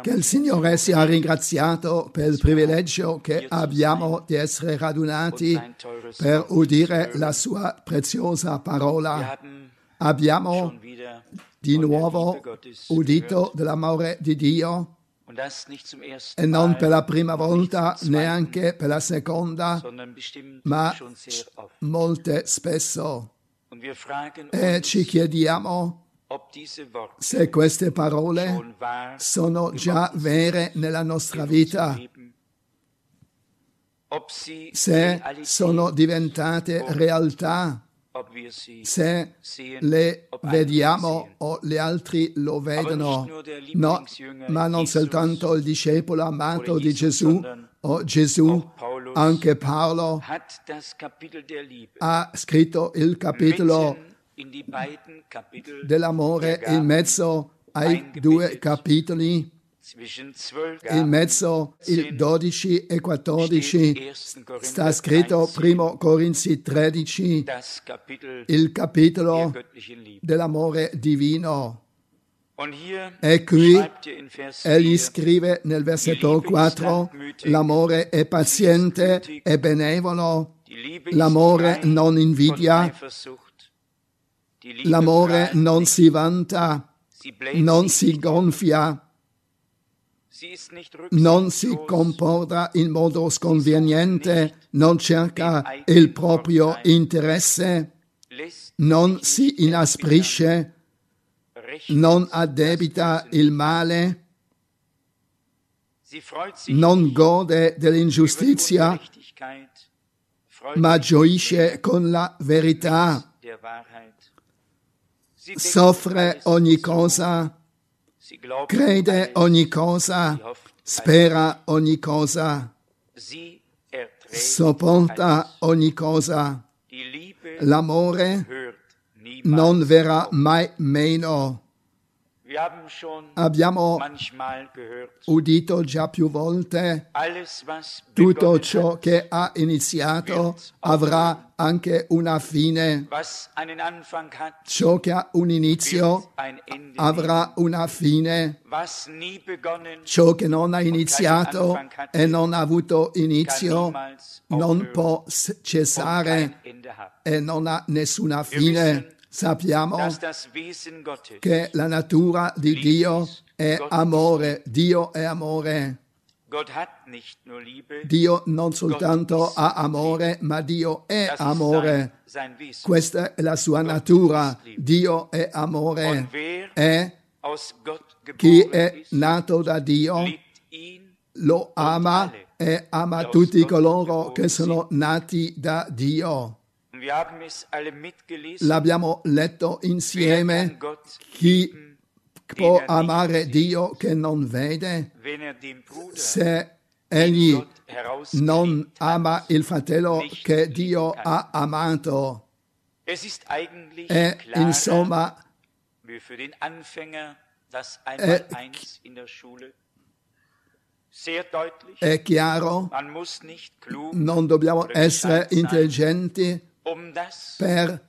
Che il Signore sia ringraziato per il privilegio che abbiamo di essere radunati per udire la sua preziosa parola. Abbiamo di nuovo udito dell'amore di Dio e non per la prima volta, neanche per la seconda, ma molte spesso. E ci chiediamo se queste parole sono già vere nella nostra vita, se sono diventate realtà, se le vediamo o gli altri lo vedono. No, ma non soltanto il discepolo amato di Gesù o Gesù, anche Paolo ha scritto il capitolo dell'amore in mezzo ai due capitoli, in mezzo il 12 e 14 sta scritto 1 Corinzi 13, il capitolo dell'amore divino. E qui egli scrive nel versetto 4: l'amore è paziente e benevolo, l'amore non invidia, l'amore non si vanta, non si gonfia, non si comporta in modo sconveniente, non cerca il proprio interesse, non si inasprisce, non addebita il male, non gode dell'ingiustizia, ma gioisce con la verità. Soffre ogni cosa, crede ogni cosa, spera ogni cosa, sopporta ogni cosa. L'amore non verrà mai meno. Abbiamo udito già più volte: tutto ciò che ha iniziato avrà anche una fine. Ciò che ha un inizio avrà una fine. Ciò che non ha iniziato e non ha avuto inizio non può cessare e non ha nessuna fine. Sappiamo che la natura di Dio è amore. Dio è amore. Dio non soltanto ha amore, ma Dio è amore. Questa è la sua natura. Dio è amore. E chi è nato da Dio lo ama e ama tutti coloro che sono nati da Dio. L'abbiamo letto insieme. Chi può amare Dio che non vede? Se egli non ama il fratello che Dio ha amato. E insomma è chiaro, non dobbiamo essere intelligenti per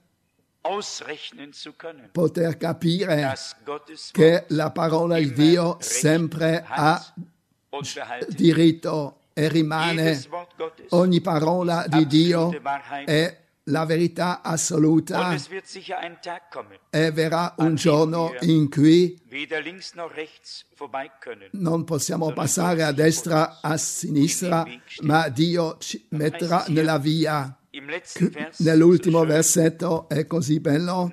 poter capire che la parola di Dio sempre ha diritto e rimane. Ogni parola di Dio è la verità assoluta, e verrà un giorno in cui non possiamo passare a destra o a sinistra, ma Dio ci metterà nella via. Nell'ultimo versetto è così bello: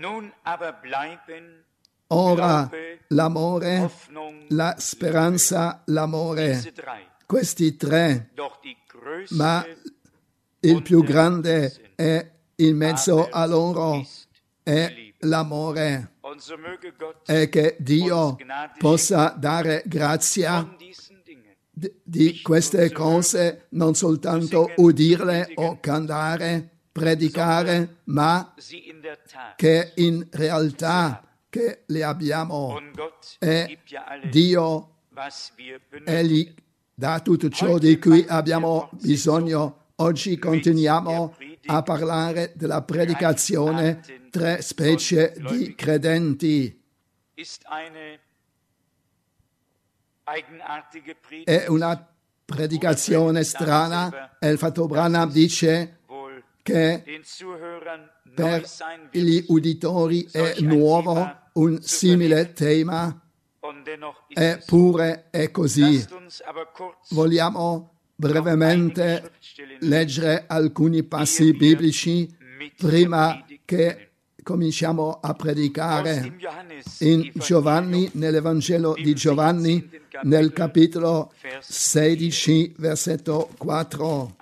ora l'amore, la speranza, l'amore. Questi tre, ma il più grande è in mezzo a loro, è l'amore. E che Dio possa dare grazia di queste cose, non soltanto udirle o cantare, predicare, ma che in realtà che le abbiamo. E Dio, Egli dà tutto ciò di cui abbiamo bisogno. Oggi continuiamo a parlare della predicazione, tre specie di credenti. È una predicazione strana e il fratello Branham dice che per gli uditori è nuovo un simile tema, eppure è così. Vogliamo brevemente leggere alcuni passi biblici prima che cominciamo a predicare. In Giovanni, nell'Evangelo di Giovanni, nel capitolo 16, versetto 4.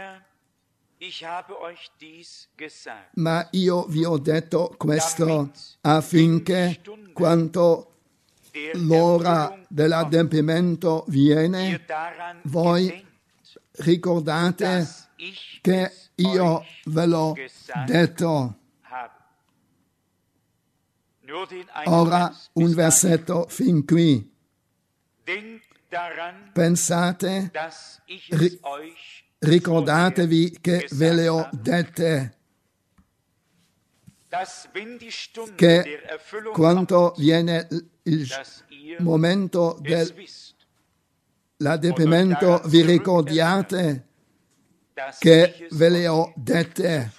Ma io vi ho detto questo affinché quando l'ora dell'adempimento viene, voi ricordate che io ve l'ho detto. Ora un versetto fin qui. Pensate, ricordatevi che ve le ho dette, che quando viene il momento dell'adempimento vi ricordiate che ve le ho dette.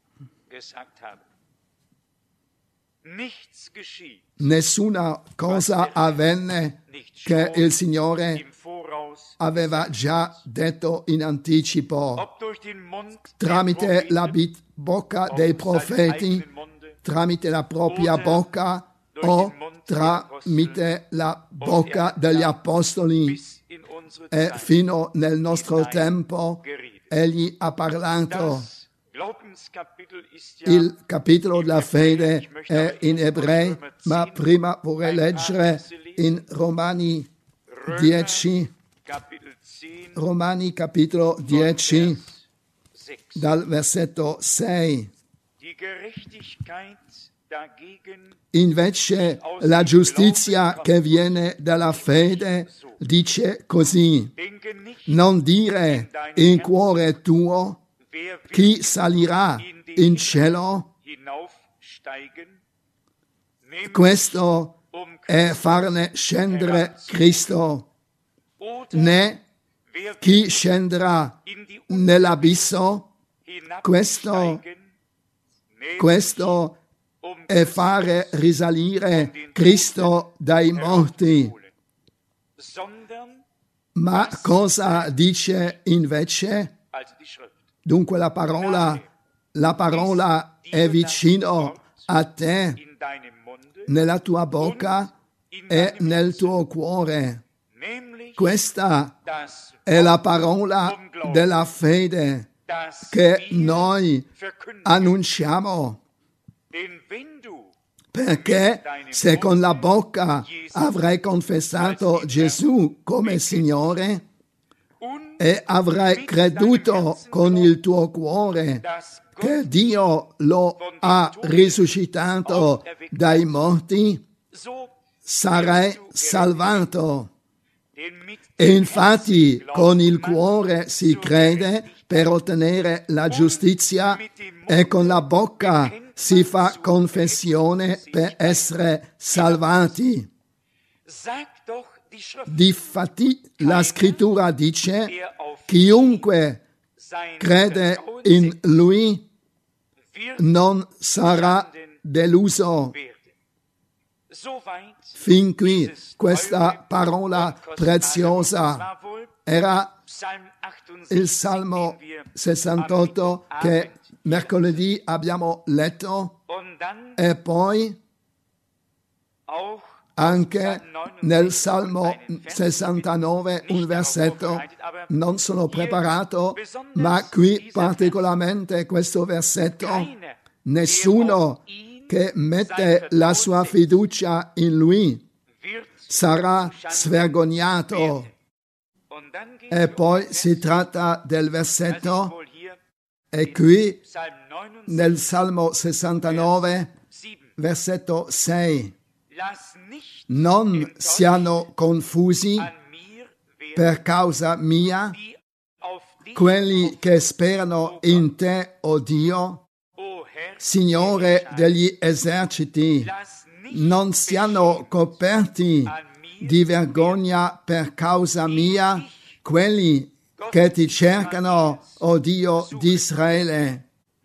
Nessuna cosa avvenne che il Signore aveva già detto in anticipo, tramite la bocca dei profeti, tramite la propria bocca o tramite la bocca degli apostoli. E fino nel nostro tempo egli ha parlato. Il capitolo della fede è in Ebrei, ma prima vorrei leggere in Romani 10, Romani capitolo 10, dal versetto 6. Invece la giustizia che viene dalla fede dice così: non dire in cuore tuo chi salirà in cielo, questo è farne scendere Cristo, né chi scenderà nell'abisso, questo è fare risalire Cristo dai morti. Ma cosa dice invece? Dunque la parola è vicino a te, nella tua bocca e nel tuo cuore. Questa è la parola della fede che noi annunciamo. Perché se con la bocca avrai confessato Gesù come Signore e avrai creduto con il tuo cuore che Dio lo ha risuscitato dai morti, sarai salvato. E infatti con il cuore si crede per ottenere la giustizia e con la bocca si fa confessione per essere salvati. Difatti la scrittura dice: chiunque crede in Lui non sarà deluso. Fin qui questa parola preziosa era il Salmo 68 che mercoledì abbiamo letto, e poi anche nel Salmo 69 un versetto. Non sono preparato, ma qui particolarmente questo versetto: nessuno che mette la sua fiducia in Lui sarà svergognato. E poi si tratta del versetto, e qui nel Salmo 69, versetto 6. Non siano confusi per causa mia quelli che sperano in te, o Dio, Signore degli eserciti. Non siano coperti di vergogna per causa mia quelli che ti cercano, o Dio di Israele.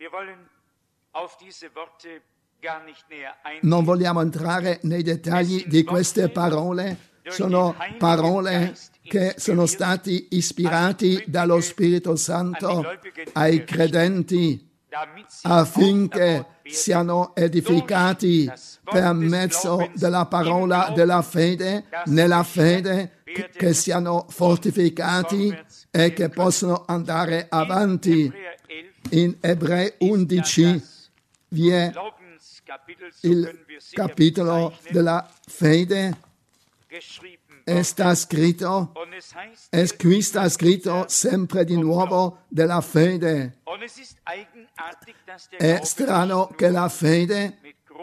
Non vogliamo entrare nei dettagli di queste parole. Sono parole che sono stati ispirati dallo Spirito Santo ai credenti affinché siano edificati per mezzo della parola della fede, nella fede, che siano fortificati e che possono andare avanti. In Ebrei 11 vi è il capitolo della fede e sta scritto, e qui sta scritto sempre di nuovo della fede. È strano che la fede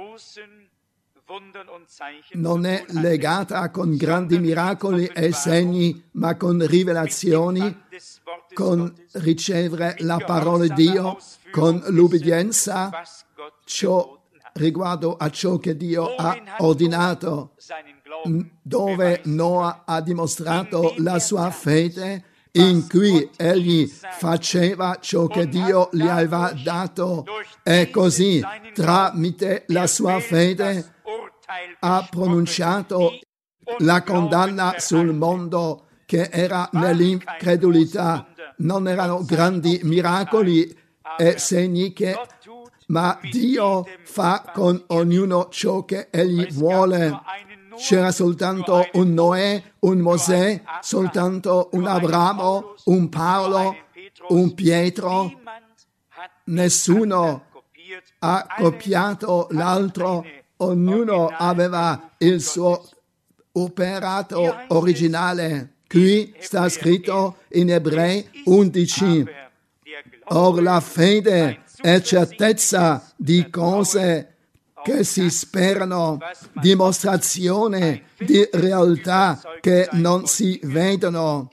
non è legata con grandi miracoli e segni, ma con rivelazioni, con ricevere la parola di Dio, con l'ubbidienza, riguardo a ciò che Dio ha ordinato. Dove Noa ha dimostrato la sua fede, in cui egli faceva ciò che Dio gli aveva dato, e così tramite la sua fede ha pronunciato la condanna sul mondo che era nell'incredulità. Non erano grandi miracoli e segni ma Dio fa con ognuno ciò che egli vuole. C'era soltanto un Noè, un Mosè, soltanto un Abramo, un Paolo, un Pietro. Nessuno ha copiato l'altro, ognuno aveva il suo operato originale. Qui sta scritto in Ebrei 11. Or la fede è certezza di cose che si sperano, dimostrazione di realtà che non si vedono.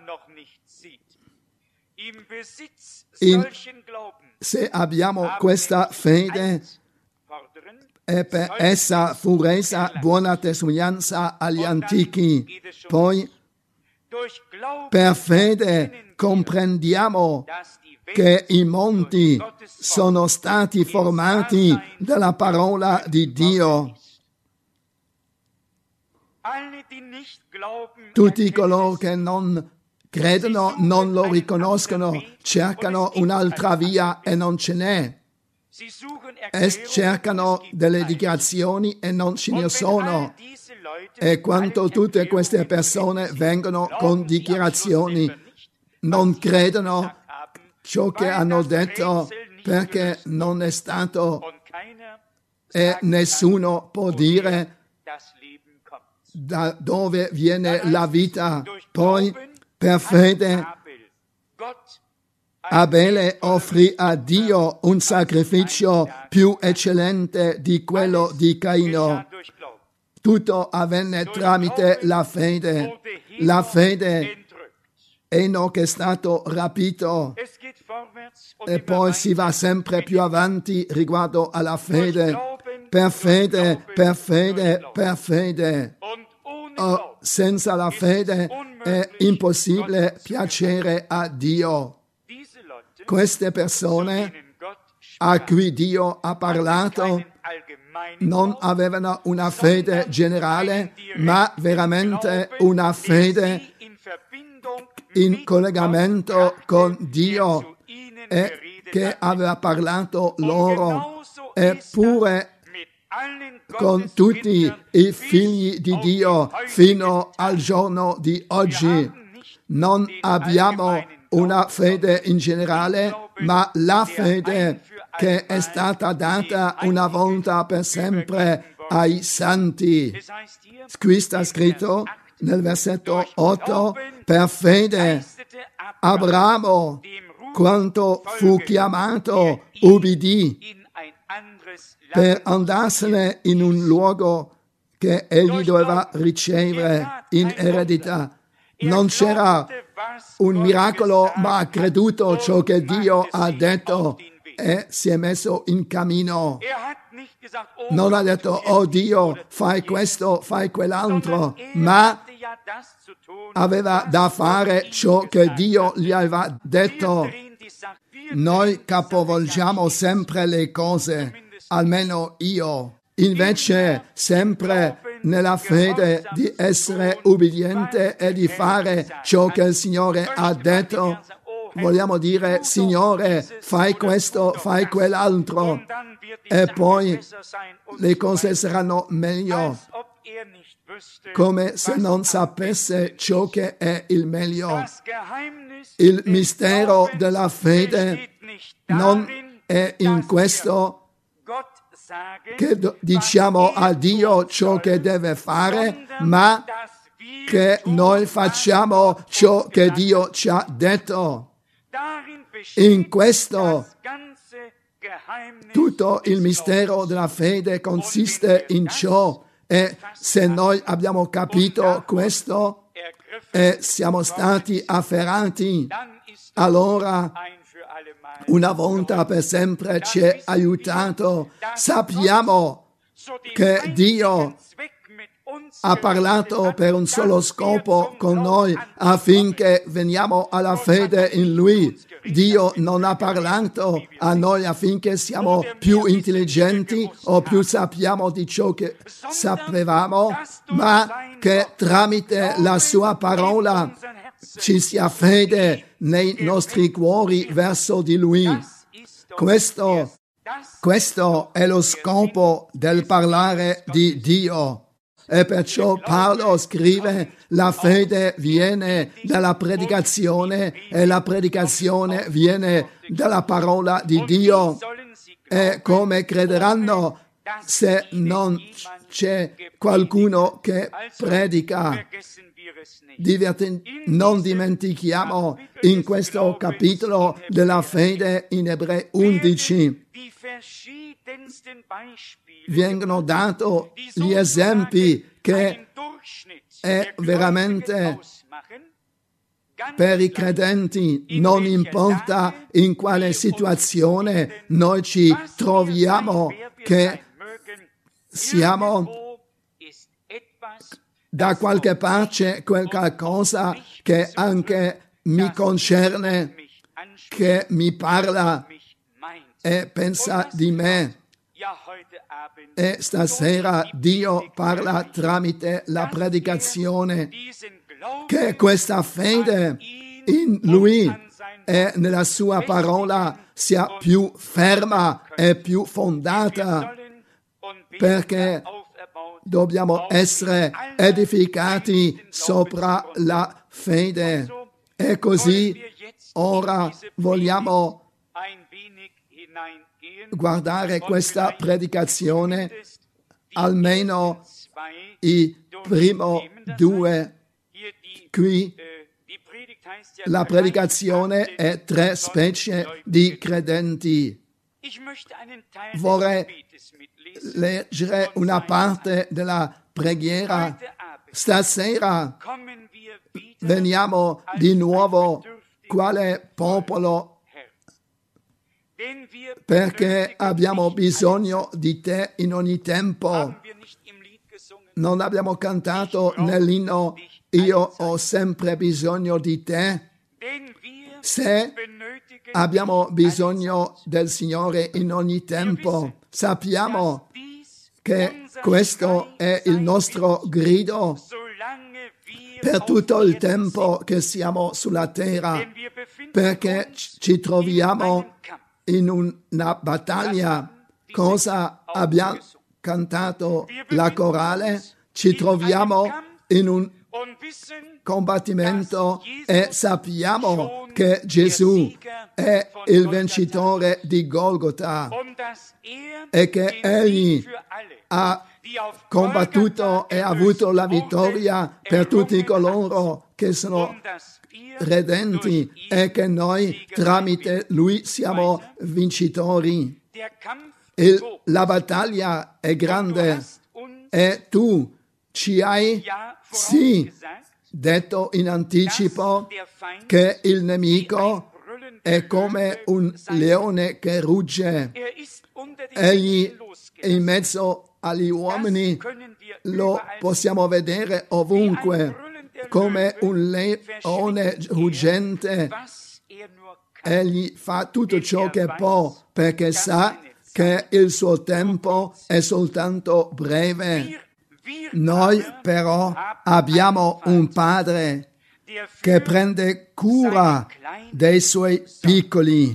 Se abbiamo questa fede, e per essa fu resa buona testimonianza agli antichi. Poi, per fede comprendiamo che i monti sono stati formati dalla parola di Dio. Tutti coloro che non credono, non lo riconoscono, cercano un'altra via e non ce n'è. E cercano delle dichiarazioni e non ce ne sono. E quando tutte queste persone vengono con dichiarazioni, non credono ciò che hanno detto, perché non è stato, e nessuno può dire da dove viene la vita. Poi, per fede, Abele offrì a Dio un sacrificio più eccellente di quello di Caino. Tutto avvenne tramite la fede. La fede, Enoch è stato rapito, e poi si va sempre più avanti riguardo alla fede. Per fede, per fede, per fede. Senza la fede è impossibile piacere a Dio. Queste persone a cui Dio ha parlato non avevano una fede generale, ma veramente una fede in collegamento con Dio, e che aveva parlato loro. Eppure con tutti i figli di Dio fino al giorno di oggi non abbiamo una fede in generale, ma la fede che è stata data una volta per sempre ai santi. Qui sta scritto nel versetto 8, per fede Abramo, quando fu chiamato, ubbidì per andarsene in un luogo che egli doveva ricevere in eredità. Non c'era un miracolo, ma ha creduto ciò che Dio ha detto e si è messo in cammino. Non ha detto, oh Dio, fai questo, fai quell'altro, ma aveva da fare ciò che Dio gli aveva detto. Noi capovolgiamo sempre le cose, almeno io. Invece sempre nella fede di essere ubbidiente e di fare ciò che il Signore ha detto. Vogliamo dire, Signore, fai questo, fai quell'altro, e poi le cose saranno meglio, come se non sapesse ciò che è il meglio. Il mistero della fede non è in questo che diciamo a Dio ciò che deve fare, ma che noi facciamo ciò che Dio ci ha detto. In questo tutto il mistero della fede consiste in ciò, e se noi abbiamo capito questo e siamo stati afferrati, allora una volta per sempre ci è aiutato. Sappiamo che Dio ha parlato per un solo scopo con noi, affinché veniamo alla fede in Lui. Dio non ha parlato a noi affinché siamo più intelligenti o più sappiamo di ciò che sapevamo, ma che tramite la sua parola ci sia fede nei nostri cuori verso di Lui. Questo è lo scopo del parlare di Dio. E perciò Paolo scrive: la fede viene dalla predicazione e la predicazione viene dalla parola di Dio. E come crederanno se non c'è qualcuno che predica? Non dimentichiamo in questo capitolo della fede in Ebrei 11 vengono dati gli esempi che è veramente per i credenti, non importa in quale situazione noi ci troviamo, che siamo da qualche parte, qualcosa che anche mi concerne, che mi parla e pensa di me. E stasera Dio parla tramite la predicazione, che questa fede in Lui e nella sua parola sia più ferma e più fondata, perché dobbiamo essere edificati sopra la fede. E così ora vogliamo guardare questa predicazione, almeno i primi due. Qui la predicazione è tre specie di credenti. Vorrei leggere una parte della preghiera. Stasera veniamo di nuovo quale popolo, perché abbiamo bisogno di te in ogni tempo. Non abbiamo cantato nell'inno io ho sempre bisogno di te. Se abbiamo bisogno del Signore in ogni tempo, sappiamo che questo è il nostro grido per tutto il tempo che siamo sulla terra, perché ci troviamo in una battaglia. Cosa abbiamo cantato la corale? Ci troviamo in un combattimento e sappiamo che Gesù è il vincitore di Golgota e che Egli ha combattuto e ha avuto la vittoria per tutti coloro che sono redenti e che noi tramite Lui siamo vincitori. La battaglia è grande e tu ci hai detto in anticipo che il nemico è come un leone che rugge. Egli in mezzo agli uomini, lo possiamo vedere ovunque, come un leone ruggente. Egli fa tutto ciò che può, perché sa che il suo tempo è soltanto breve. Noi però abbiamo un Padre che prende cura dei suoi piccoli.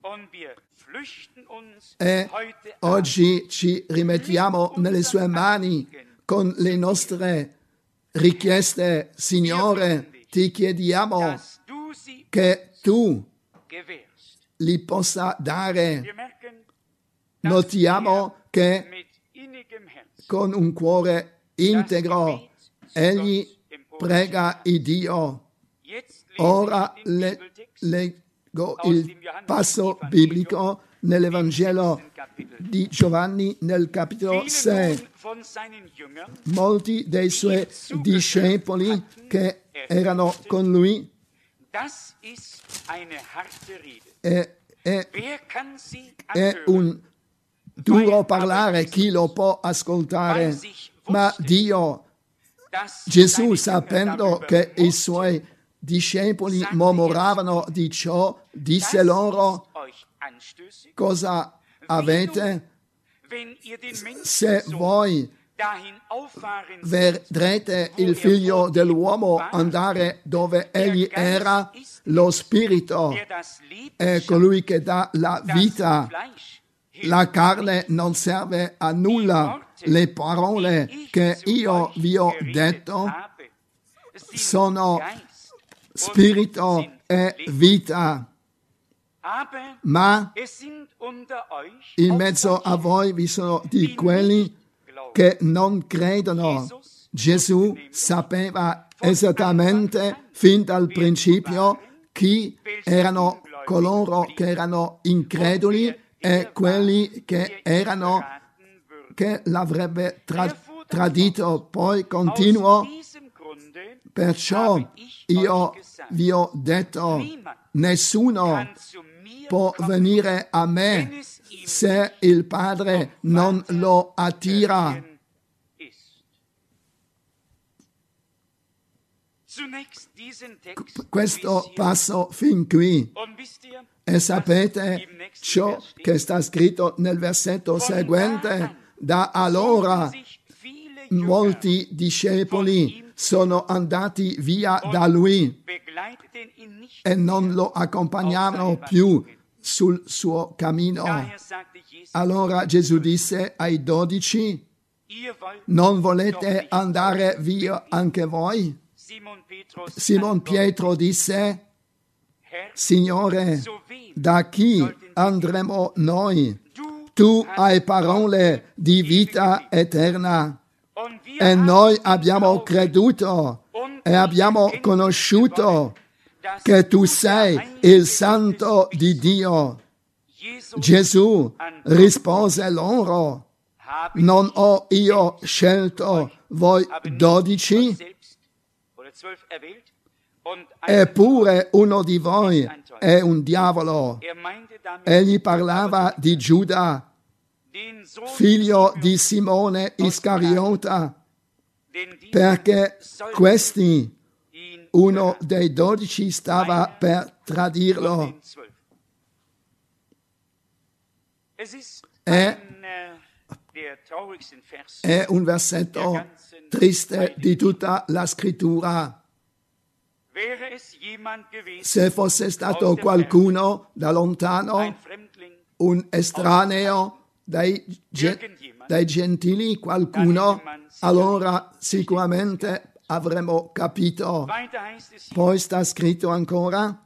E oggi ci rimettiamo nelle sue mani con le nostre richieste. Signore, ti chiediamo che tu li possa dare. Notiamo che con un cuore integro egli prega il Dio. Ora leggo il passo biblico nell'Evangelo di Giovanni nel capitolo 6. Molti dei suoi discepoli che erano con lui è un duro parlare, chi lo può ascoltare? Ma Dio, Gesù, sapendo che i suoi discepoli mormoravano di ciò, disse loro: cosa avete? Se voi vedrete il figlio dell'uomo andare dove egli era, lo spirito è colui che dà la vita. La carne non serve a nulla. Le parole che io vi ho detto sono spirito e vita. Ma in mezzo a voi vi sono di quelli che non credono. Gesù sapeva esattamente fin dal principio chi erano coloro che erano increduli e quelli che l'avrebbe tradito. Poi continuò: perciò io vi ho detto, nessuno può venire a me se il Padre non lo attira. Questo passo fin qui. E sapete ciò che sta scritto nel versetto seguente? Da allora molti discepoli sono andati via da lui e non lo accompagnavano più sul suo cammino. Allora Gesù disse ai 12: non volete andare via anche voi? Simon Pietro disse: Signore, da chi andremo noi? Tu hai parole di vita eterna e noi abbiamo creduto e abbiamo conosciuto che tu sei il Santo di Dio. Gesù rispose loro: non ho io scelto voi 12? Eppure uno di voi è un diavolo. Egli parlava di Giuda, figlio di Simone Iscariota, perché questi, uno dei 12, stava per tradirlo. È un versetto triste di tutta la scrittura. Se fosse stato qualcuno da lontano, un estraneo dai gentili, qualcuno, allora sicuramente avremmo capito. Poi sta scritto ancora: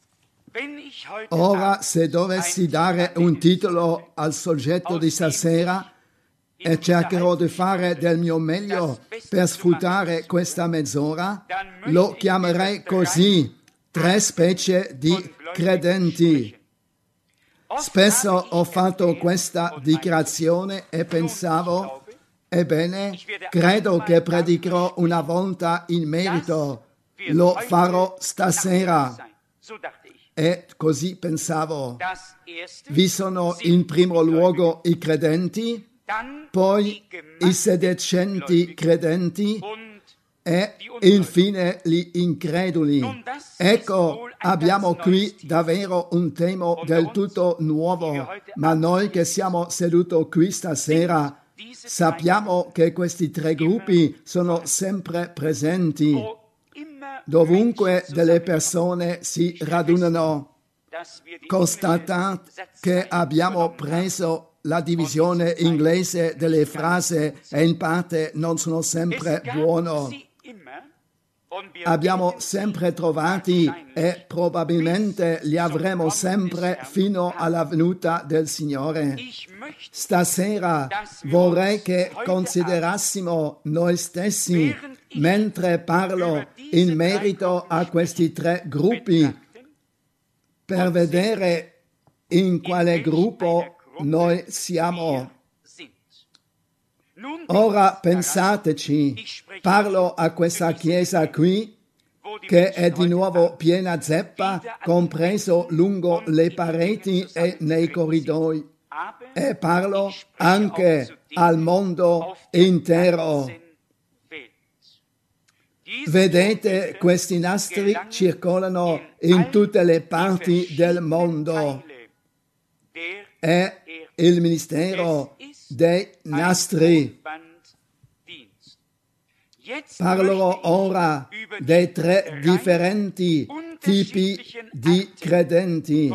ora, se dovessi dare un titolo al soggetto di stasera, e cercherò di fare del mio meglio per sfruttare questa mezz'ora, lo chiamerei così: 3 specie di credenti. Spesso ho fatto questa dichiarazione e pensavo: ebbene, credo che predicherò una volta in merito, lo farò stasera. E così pensavo. Vi sono in primo luogo i credenti, poi i sedicenti credenti e infine gli increduli. Ecco, abbiamo qui davvero un tema del tutto nuovo, ma noi che siamo seduti qui stasera sappiamo che questi tre gruppi sono sempre presenti. Dovunque delle persone si radunano, constatate che abbiamo preso la divisione inglese delle frasi e in parte non sono sempre buone. Abbiamo sempre trovati e probabilmente li avremo sempre fino alla venuta del Signore. Stasera vorrei che considerassimo noi stessi mentre parlo in merito a questi tre gruppi per vedere in quale gruppo noi siamo. Ora pensateci, parlo a questa chiesa qui che è di nuovo piena zeppa, compreso lungo le pareti e nei corridoi, e parlo anche al mondo intero. Vedete, questi nastri circolano in tutte le parti del mondo. È il ministero dei nastri. Parlerò ora dei tre differenti tipi di credenti.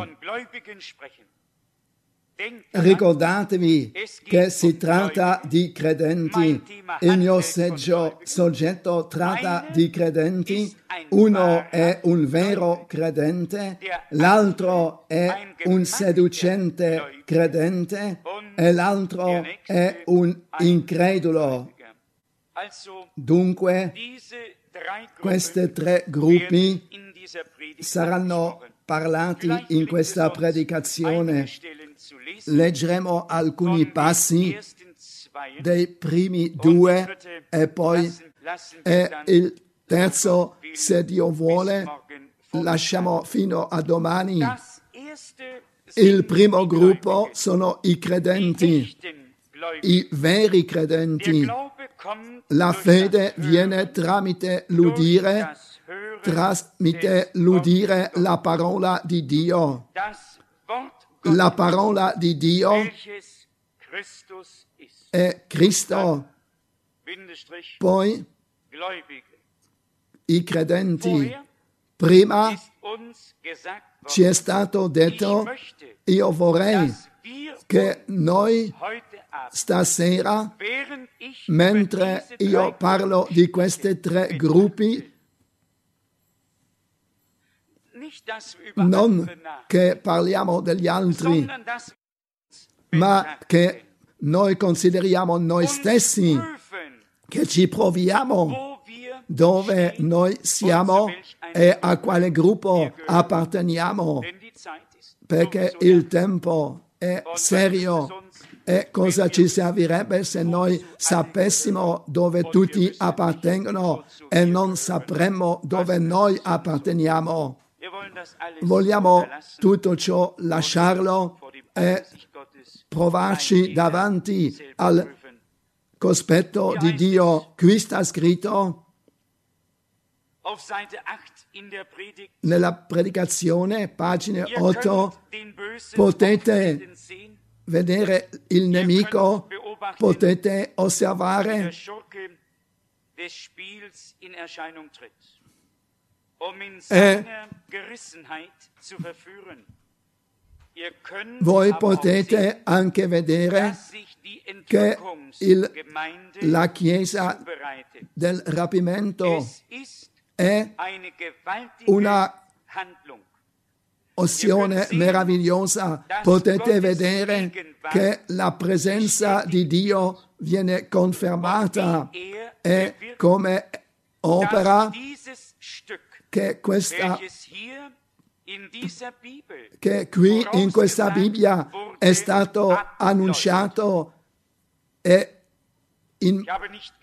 Ricordatevi che si tratta di credenti. Il mio soggetto tratta di credenti. Uno è un vero credente, l'altro è un seducente credente e l'altro è un incredulo. Dunque, questi tre gruppi saranno parlati in questa predicazione. Leggeremo alcuni passi dei primi due e poi il terzo, se Dio vuole, lasciamo fino a domani. Il primo gruppo sono i credenti, i veri credenti. La fede viene tramite l'udire la parola di Dio. La parola di Dio è Cristo. Poi i credenti. Prima ci è stato detto, io vorrei che noi stasera, mentre io parlo di questi tre gruppi, non che parliamo degli altri, ma che noi consideriamo noi stessi, che ci proviamo dove noi siamo e a quale gruppo apparteniamo, perché il tempo è serio. E cosa ci servirebbe se noi sapessimo dove tutti appartengono e non sapremmo dove noi apparteniamo? Vogliamo tutto ciò lasciarlo e provarci davanti al cospetto di Dio. Qui sta scritto nella predicazione, pagina 8, potete vedere il nemico, potete osservare e voi potete anche vedere che la Chiesa del rapimento è una azione meravigliosa. Potete vedere che la presenza di Dio viene confermata e come opera che qui in questa Bibbia è stato annunciato e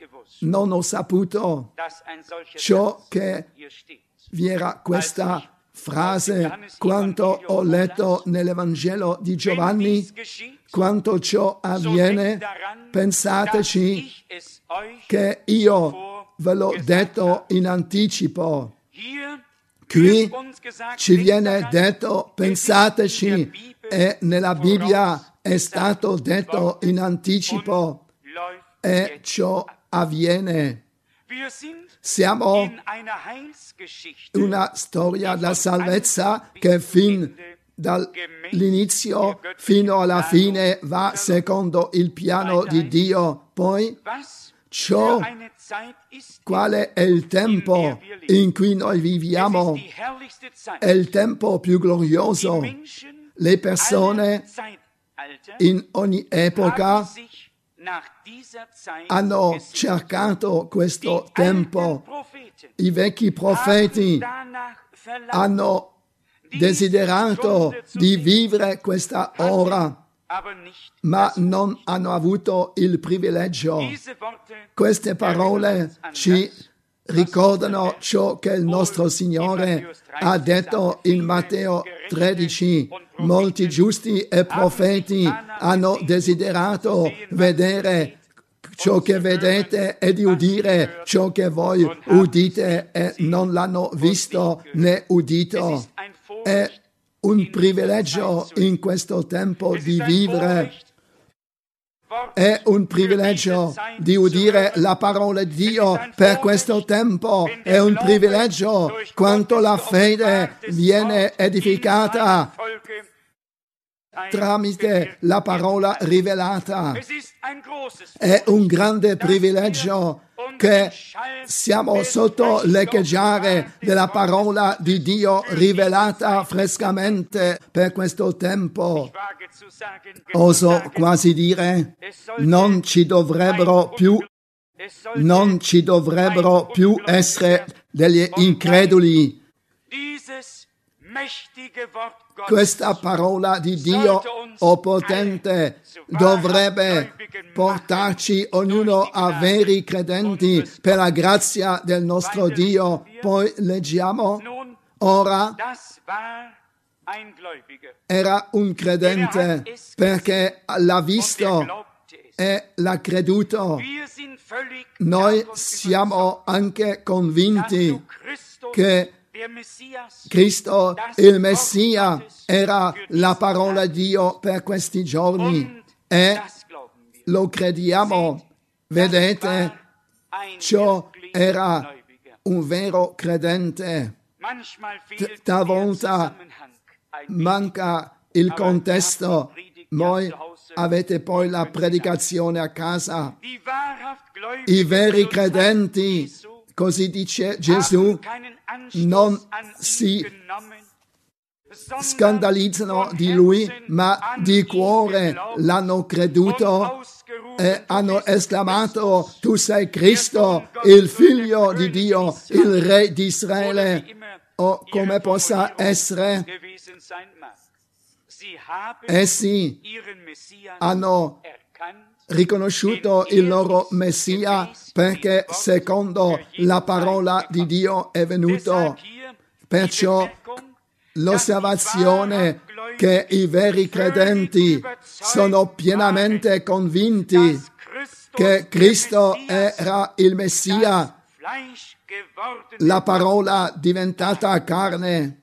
non ho saputo ciò che vi era questa frase quanto ho letto nell'Evangelo di Giovanni, quanto ciò avviene, pensateci che io ve l'ho detto in anticipo. Qui ci viene detto, pensateci, e nella Bibbia è stato detto in anticipo, e ciò avviene. Siamo in una storia della salvezza che fin dall'inizio fino alla fine va secondo il piano di Dio. Poi ciò, quale è il tempo in cui noi viviamo, è il tempo più glorioso. Le persone in ogni epoca hanno cercato questo tempo. I vecchi profeti hanno desiderato di vivere questa ora, ma non hanno avuto il privilegio. Queste parole ci ricordano ciò che il nostro Signore ha detto in Matteo 13. Molti giusti e profeti hanno desiderato vedere ciò che vedete e di udire ciò che voi udite e non l'hanno visto né udito. È un privilegio in questo tempo di vivere. È un privilegio di udire la parola di Dio per questo tempo. È un privilegio quanto la fede viene edificata tramite la parola rivelata. È un grande privilegio che siamo sotto l'echeggiare della parola di Dio rivelata freschamente per questo tempo. Oso quasi dire, non ci dovrebbero più essere degli increduli. Questa parola di Dio potente dovrebbe portarci ognuno a veri credenti per la grazia del nostro Dio. Poi leggiamo, ora era un credente perché l'ha visto e l'ha creduto. Noi siamo anche convinti che Cristo, il Messia, era la parola di Dio per questi giorni e lo crediamo. Vedete, ciò era un vero credente. Talvolta manca il contesto. Voi avete poi la predicazione a casa. I veri credenti, così dice Gesù, non si scandalizzano di lui, ma di cuore l'hanno creduto e hanno esclamato: tu sei Cristo, il Figlio di Dio, il Re di Israele. O come possa essere? Essi hanno riconosciuto il loro Messia perché secondo la parola di Dio è venuto. Perciò l'osservazione che i veri credenti sono pienamente convinti che Cristo era il Messia, la parola diventata carne.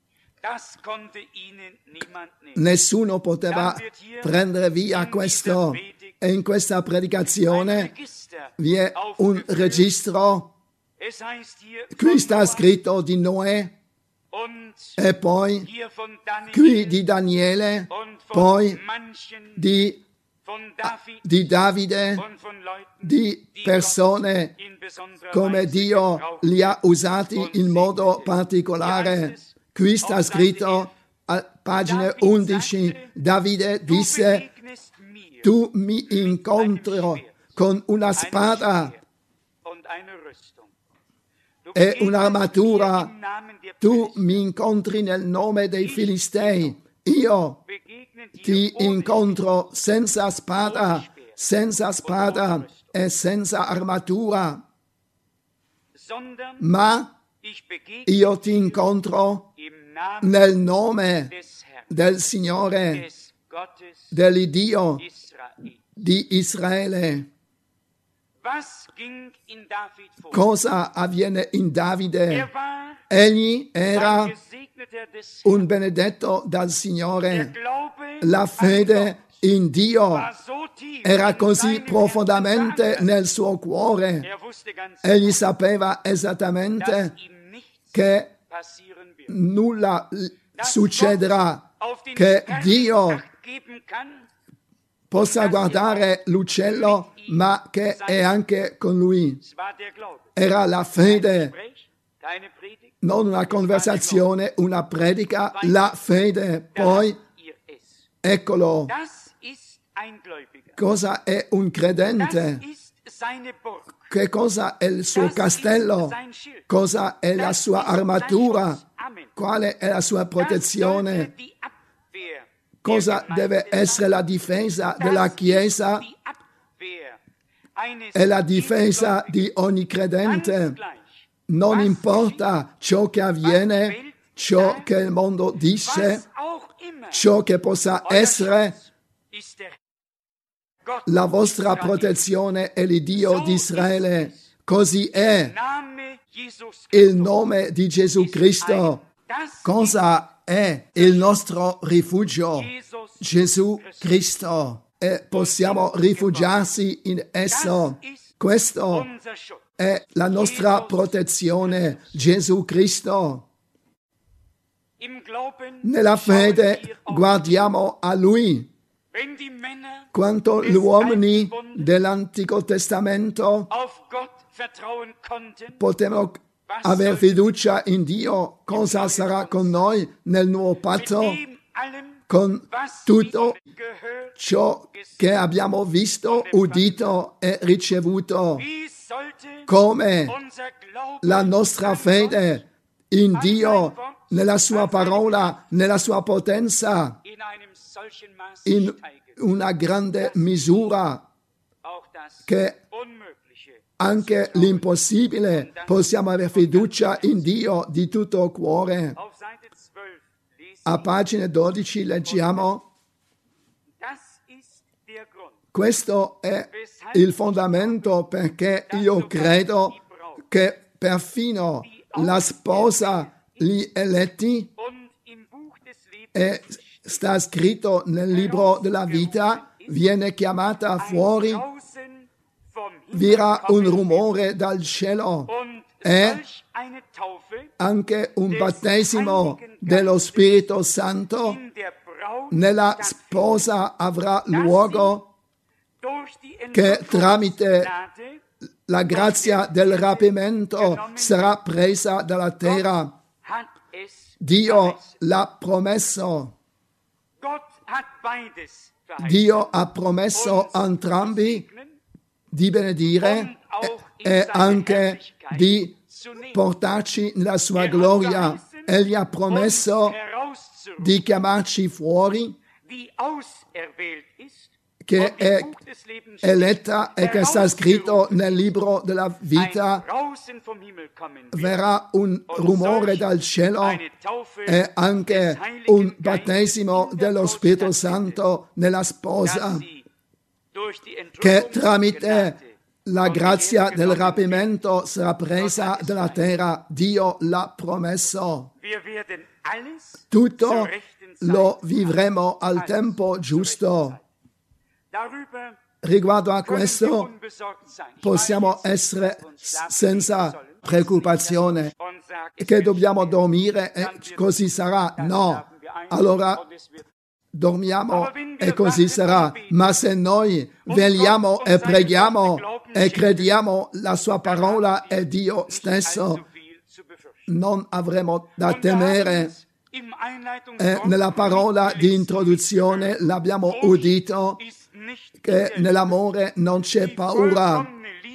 Nessuno poteva prendere via questo. E in questa predicazione vi è un registro. Qui sta scritto di Noè, e poi qui di Daniele, poi di Davide, di persone come Dio li ha usati in modo particolare. Qui sta scritto a pagina 11, Davide disse: tu mi incontri con una spada e un'armatura, tu mi incontri nel nome dei Filistei, io ti incontro senza spada e senza armatura, ma io ti incontro nel nome del Signore, dell'Iddio di Israele. Cosa avviene in Davide? Egli era un benedetto dal Signore. La fede in Dio era così profondamente nel suo cuore. Egli sapeva esattamente che nulla succederà, che Dio possa guardare l'uccello, ma che è anche con lui. Era la fede, non una conversazione, una predica, la fede. Poi, eccolo, cosa è un credente? Che cosa è il suo castello? Cosa è la sua armatura? Quale è la sua protezione? Cosa deve essere la difesa della Chiesa? È la difesa di ogni credente. Non importa ciò che avviene, ciò che il mondo dice, ciò che possa essere, la vostra protezione è l'Iddio di Israele. Così è il nome di Gesù Cristo. Cosa è il nostro rifugio? Gesù Cristo. E possiamo rifugiarsi in esso. Questo è la nostra protezione, Gesù Cristo. Nella fede guardiamo a Lui. Quanto gli uomini dell'Antico Testamento potevano avere fiducia in Dio, cosa sarà con noi nel nuovo patto? Con tutto ciò che abbiamo visto, udito e ricevuto, come la nostra fede in Dio, nella sua parola, nella sua potenza, in una grande misura, che anche l'impossibile possiamo avere fiducia in Dio di tutto cuore. A pagina 12 leggiamo: questo è il fondamento perché io credo che perfino la sposa, gli eletti, e sta scritto nel libro della vita, viene chiamata fuori, verrà un rumore dal cielo e anche un battesimo dello Spirito Santo nella sposa avrà luogo, che tramite la grazia del rapimento sarà presa dalla terra. Dio l'ha promesso. Dio ha promesso a entrambi di benedire e anche di portarci nella sua gloria. Egli ha promesso di chiamarci fuori, che è eletta e che sta scritto nel libro della vita. Verrà un rumore dal cielo e anche un battesimo dello Spirito Santo nella sposa, che tramite la grazia del rapimento sarà presa dalla terra. Dio l'ha promesso. Tutto lo vivremo al tempo giusto. Riguardo a questo possiamo essere senza preoccupazione che dobbiamo dormire e così sarà. No, allora dormiamo e così sarà. Ma se noi vegliamo e preghiamo e crediamo la sua parola e Dio stesso, non avremo da temere. E nella parola di introduzione l'abbiamo udito, che nell'amore non c'è paura.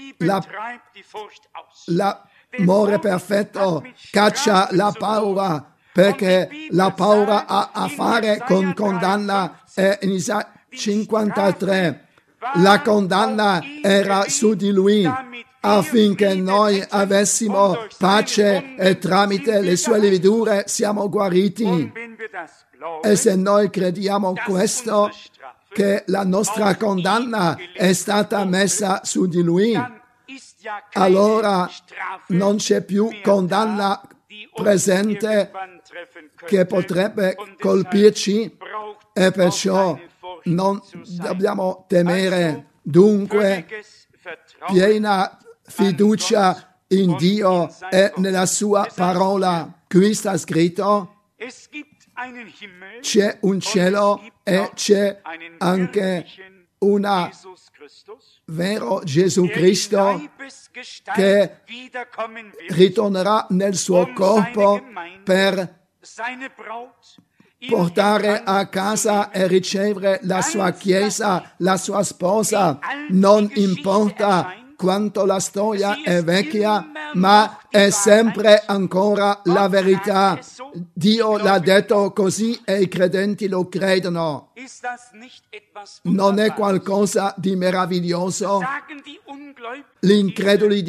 L'amore perfetto caccia la paura, perché la paura ha a fare con condanna. E in Isaia 53 la condanna era su di lui, affinché noi avessimo pace e tramite le sue lividure siamo guariti. E se noi crediamo questo, che la nostra condanna è stata messa su di lui, allora non c'è più condanna presente che potrebbe colpirci e perciò non dobbiamo temere. Dunque, piena fiducia in Dio e nella sua parola. Qui sta scritto: c'è un cielo e c'è anche un vero Gesù Cristo che ritornerà nel suo corpo per portare a casa e ricevere la sua chiesa, la sua sposa. Non importa quanto la storia è vecchia, ma è sempre ancora la verità. Dio l'ha detto così e i credenti lo credono. Non è qualcosa di meraviglioso? Gli increduli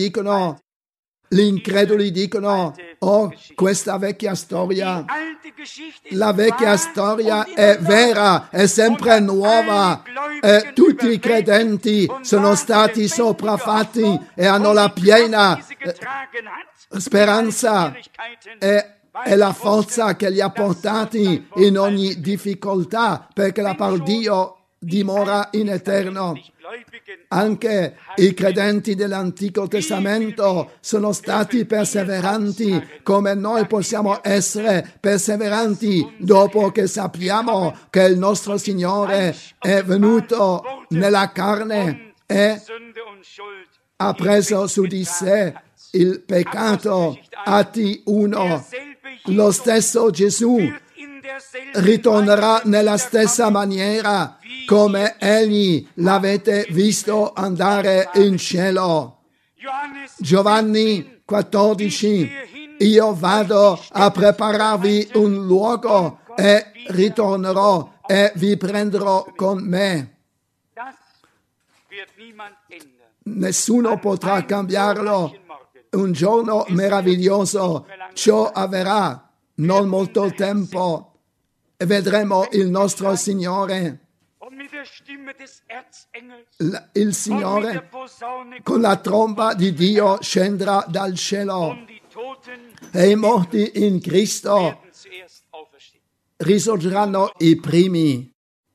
dicono, oh, questa vecchia storia, la vecchia storia è vera, è sempre nuova, e tutti i credenti sono stati sopraffatti e hanno la piena speranza e la forza che li ha portati in ogni difficoltà, perché la parola di Dio dimora in eterno. Anche i credenti dell'Antico Testamento sono stati perseveranti, come noi possiamo essere perseveranti dopo che sappiamo che il nostro Signore è venuto nella carne e ha preso su di sé il peccato. Atti 1. Lo stesso Gesù ritornerà nella stessa maniera come egli l'avete visto andare in cielo. Giovanni 14. Io vado a prepararvi un luogo e ritornerò e vi prenderò con me. Nessuno potrà cambiarlo. Un giorno meraviglioso ciò avverrà, non molto tempo, e vedremo il nostro Signore. Il Signore con la tromba di Dio scenderà dal cielo e i morti in Cristo risorgeranno i primi.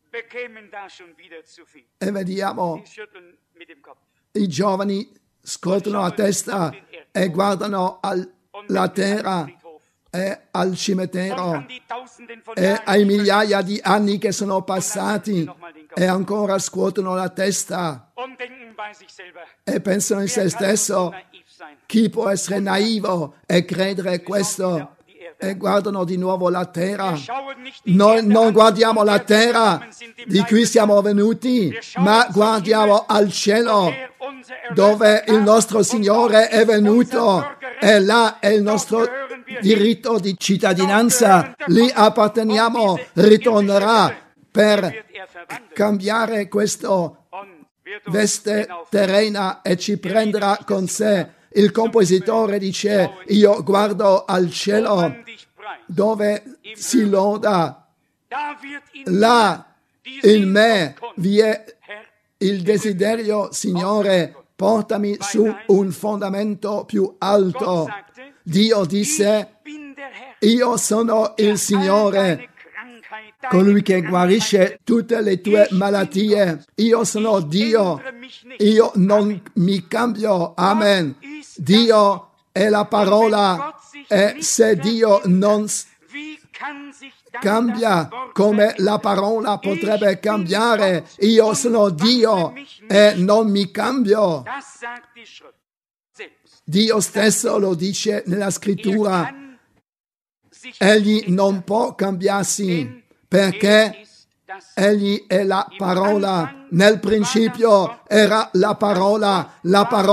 E vediamo i giovani scuotono la testa e guardano alla terra e al cimitero e ai migliaia di anni che sono passati e ancora scuotono la testa e pensano in se stesso: chi può essere naivo e credere questo? E guardano di nuovo la terra. Noi non guardiamo la terra di cui siamo venuti, ma guardiamo al cielo dove il nostro Signore è venuto, e là è il nostro diritto di cittadinanza. Lì apparteniamo, ritornerà per cambiare questa veste terrena e ci prenderà con sé. Il compositore dice: io guardo al cielo dove si loda, là in me vi è il desiderio, Signore, portami su un fondamento più alto. Dio disse: io sono il Signore, colui che guarisce tutte le tue malattie. Io sono Dio, io non mi cambio. Amen. Dio è la parola, e se Dio non cambia, come la parola potrebbe cambiare? Io sono Dio e non mi cambio. Dio stesso lo dice nella scrittura. Egli non può cambiarsi perché egli è la parola. Nel principio era la parola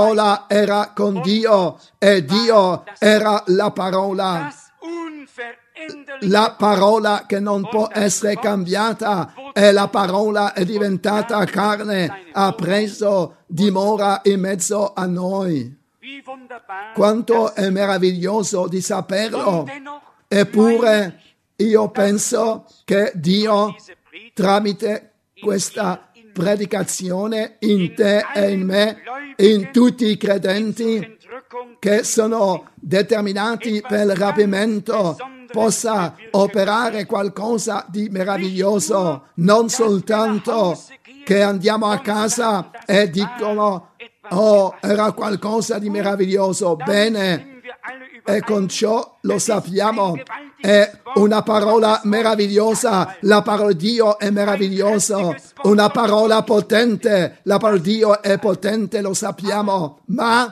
era con Dio e Dio era la parola. la parola che non può essere cambiata, e la parola è diventata carne, ha preso dimora in mezzo a noi. Quanto è meraviglioso di saperlo. Eppure io penso che Dio, tramite questa predicazione in te e in me, in tutti i credenti che sono determinati per il rapimento, possa operare qualcosa di meraviglioso, non soltanto che andiamo a casa e dicono: oh, era qualcosa di meraviglioso, bene, e con ciò lo sappiamo, è una parola meravigliosa, la parola di Dio è meravigliosa, una parola potente, la parola di Dio è potente, lo sappiamo, ma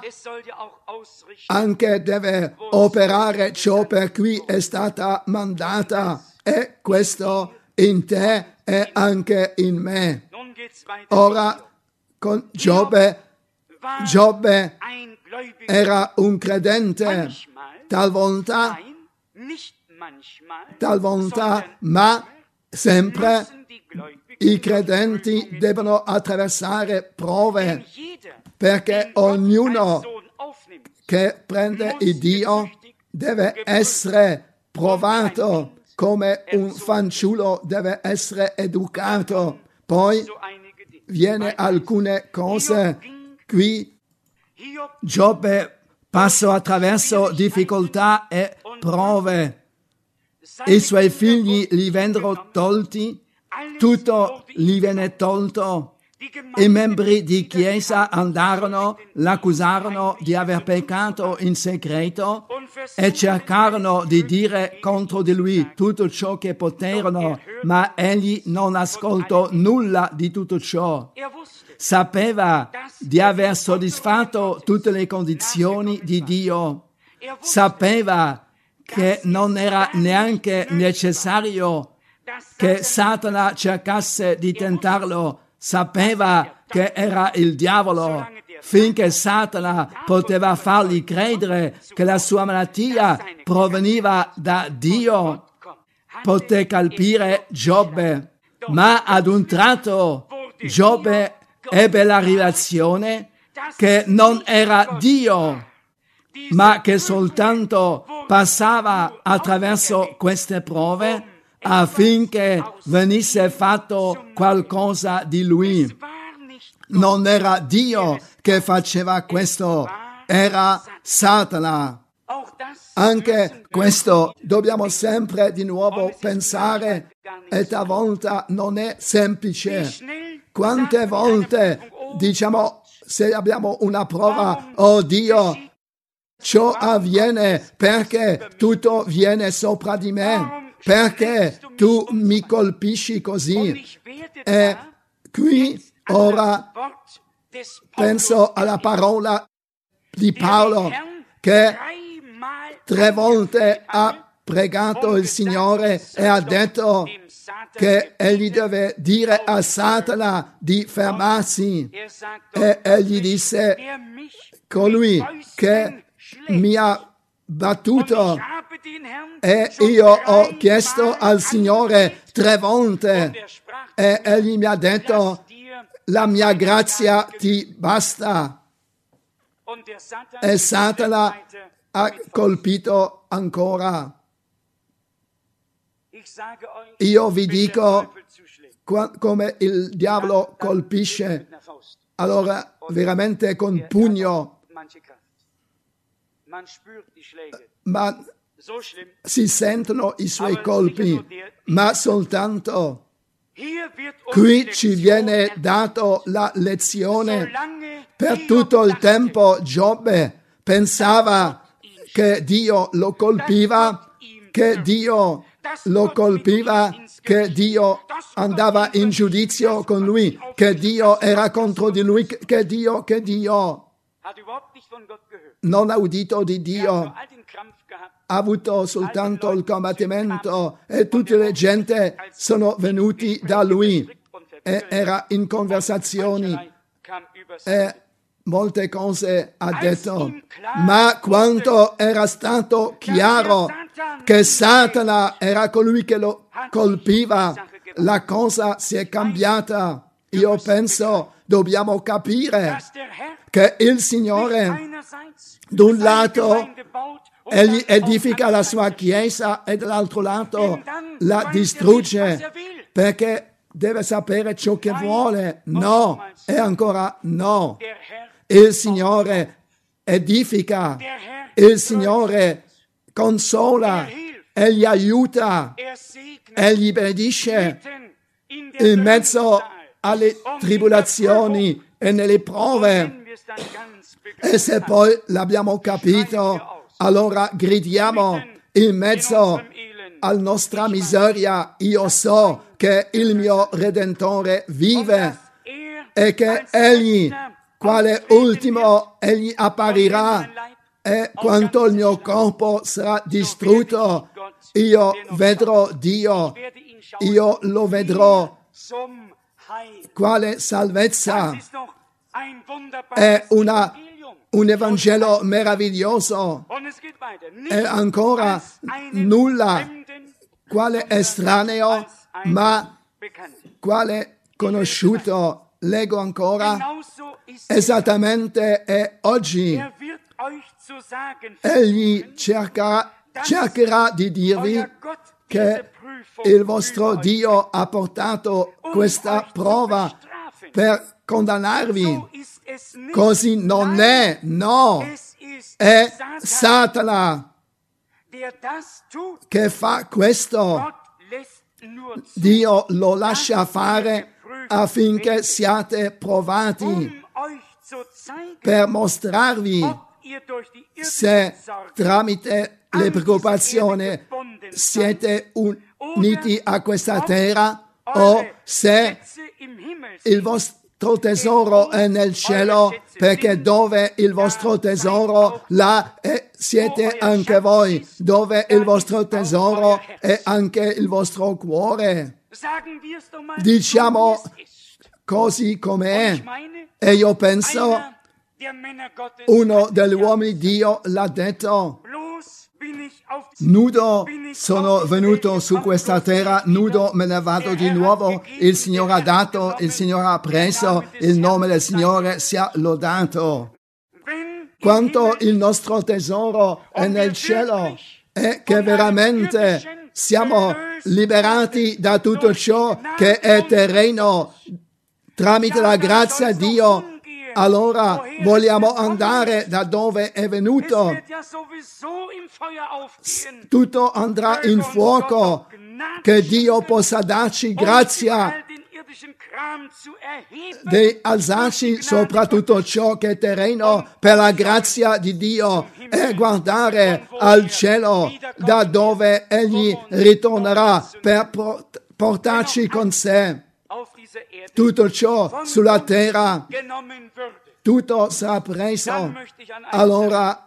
anche deve operare ciò per cui è stata mandata, e questo in te e anche in me. Ora con Giobbe era un credente, talvolta, ma sempre i credenti devono attraversare prove, perché ognuno che prende il Dio deve essere provato, come un fanciullo deve essere educato. Poi viene alcune cose qui. Giobbe passò attraverso difficoltà e prove. I suoi figli gli vennero tolti, tutto gli venne tolto. I membri di chiesa andarono, l'accusarono di aver peccato in segreto e cercarono di dire contro di lui tutto ciò che poterono, ma egli non ascoltò nulla di tutto ciò. Sapeva di aver soddisfatto tutte le condizioni di Dio. Sapeva che non era neanche necessario che Satana cercasse di tentarlo. Sapeva che era il diavolo, finché Satana poteva fargli credere che la sua malattia proveniva da Dio. Poté colpire Giobbe, ma ad un tratto Giobbe ebbe la rivelazione che non era Dio, ma che soltanto passava attraverso queste prove affinché venisse fatto qualcosa di lui. Non era Dio che faceva questo, era Satana. Anche questo dobbiamo sempre di nuovo pensare, e talvolta non è semplice. Quante volte diciamo, se abbiamo una prova: oh Dio, ciò avviene perché tutto viene sopra di me, perché tu mi colpisci così. E qui ora penso alla parola di Paolo, che 3 volte ha pregato il Signore e ha detto che egli deve dire a Satana di fermarsi, e egli disse: colui che mi ha battuto, e io ho chiesto al Signore 3 volte e egli mi ha detto: la mia grazia ti basta. E Satana ha colpito ancora. Io vi dico come il diavolo colpisce, allora veramente con pugno, ma si sentono i suoi colpi, ma soltanto qui ci viene dato la lezione. Per tutto il tempo Giobbe pensava che Dio lo colpiva, che Dio andava in giudizio con lui, che Dio era contro di lui, che Dio non ha udito di Dio, ha avuto soltanto il combattimento, e tutte le gente sono venuti da lui e era in conversazioni e molte cose ha detto, ma quando era stato chiaro che Satana era colui che lo colpiva, la cosa si è cambiata. Io penso dobbiamo capire che il Signore, da un lato, egli edifica la sua Chiesa e dall'altro lato la distrugge, perché deve sapere ciò che vuole. No, e ancora no. Il Signore edifica, il Signore consola, egli aiuta, egli benedice in mezzo alle tribolazioni e nelle prove. E se poi l'abbiamo capito, allora gridiamo in mezzo alla nostra miseria: io so che il mio Redentore vive e che egli, quale ultimo, egli apparirà, e quando il mio corpo sarà distrutto, io vedrò Dio, io lo vedrò. Quale salvezza! È un Evangelo meraviglioso. E ancora nulla, quale estraneo, ma quale conosciuto. Leggo ancora, esattamente è oggi. Egli cercherà di dirvi che il vostro Dio ha portato questa prova per condannarvi. Così non è, no, è Satana che fa questo. Dio lo lascia fare affinché siate provati, per mostrarvi se tramite le preoccupazioni siete uniti a questa terra o se il vostro tesoro è nel cielo, perché dove il vostro tesoro, là siete anche voi. Dove il vostro tesoro è anche il vostro cuore. Diciamo così com'è. E io penso, uno degli uomini di Dio l'ha detto: nudo sono venuto su questa terra, nudo me ne vado di nuovo. Il Signore ha dato, il Signore ha preso, il nome del Signore sia lodato. Quanto il nostro tesoro è nel cielo e che veramente siamo liberati da tutto ciò che è terreno tramite la grazia di Dio, allora vogliamo andare da dove è venuto. Tutto andrà in fuoco. Che Dio possa darci grazia di alzarci sopra tutto ciò che è terreno per la grazia di Dio e guardare al cielo, da dove Egli ritornerà per portarci con sé. Tutto ciò sulla terra, tutto sarà preso. Allora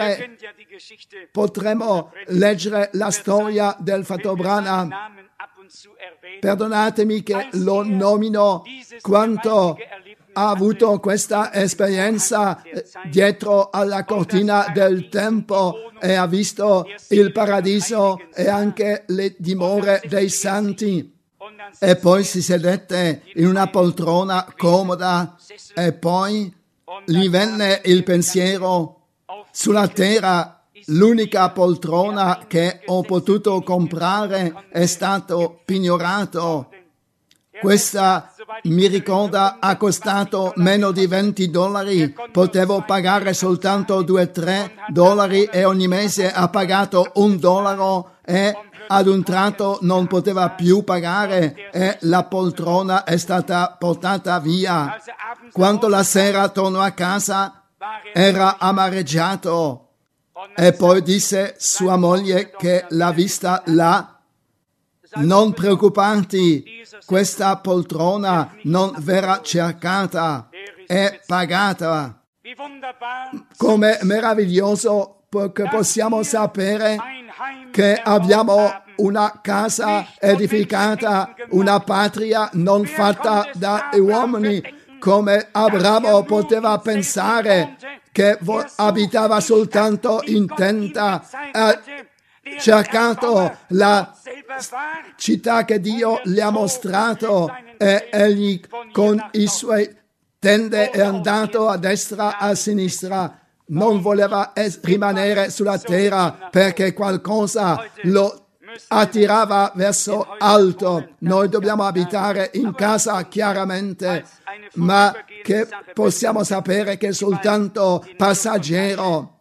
potremo leggere la storia del Fratello Branham. Perdonatemi che lo nomino, quanto ha avuto questa esperienza dietro alla cortina del tempo e ha visto il paradiso e anche le dimore dei santi. E poi si sedette in una poltrona comoda e poi gli venne il pensiero: sulla terra l'unica poltrona che ho potuto comprare è stato pignorato. Questa, mi ricorda, ha costato meno di $20. Potevo pagare soltanto $2-3 e ogni mese ha pagato $1 e ad un tratto non poteva più pagare e la poltrona è stata portata via. Quando la sera tornò a casa era amareggiato e poi disse sua moglie che l'ha vista là: non preoccuparti, questa poltrona non verrà cercata, è pagata. Come meraviglioso che possiamo sapere che abbiamo una casa edificata, una patria non fatta da uomini, come Abramo poteva pensare che abitava soltanto in tenda. cercato la città che Dio le ha mostrato e egli con i suoi tende è andato a destra, a sinistra. Non voleva rimanere sulla terra perché qualcosa lo attirava verso alto. Noi dobbiamo abitare in casa chiaramente, ma che possiamo sapere che è soltanto passeggero.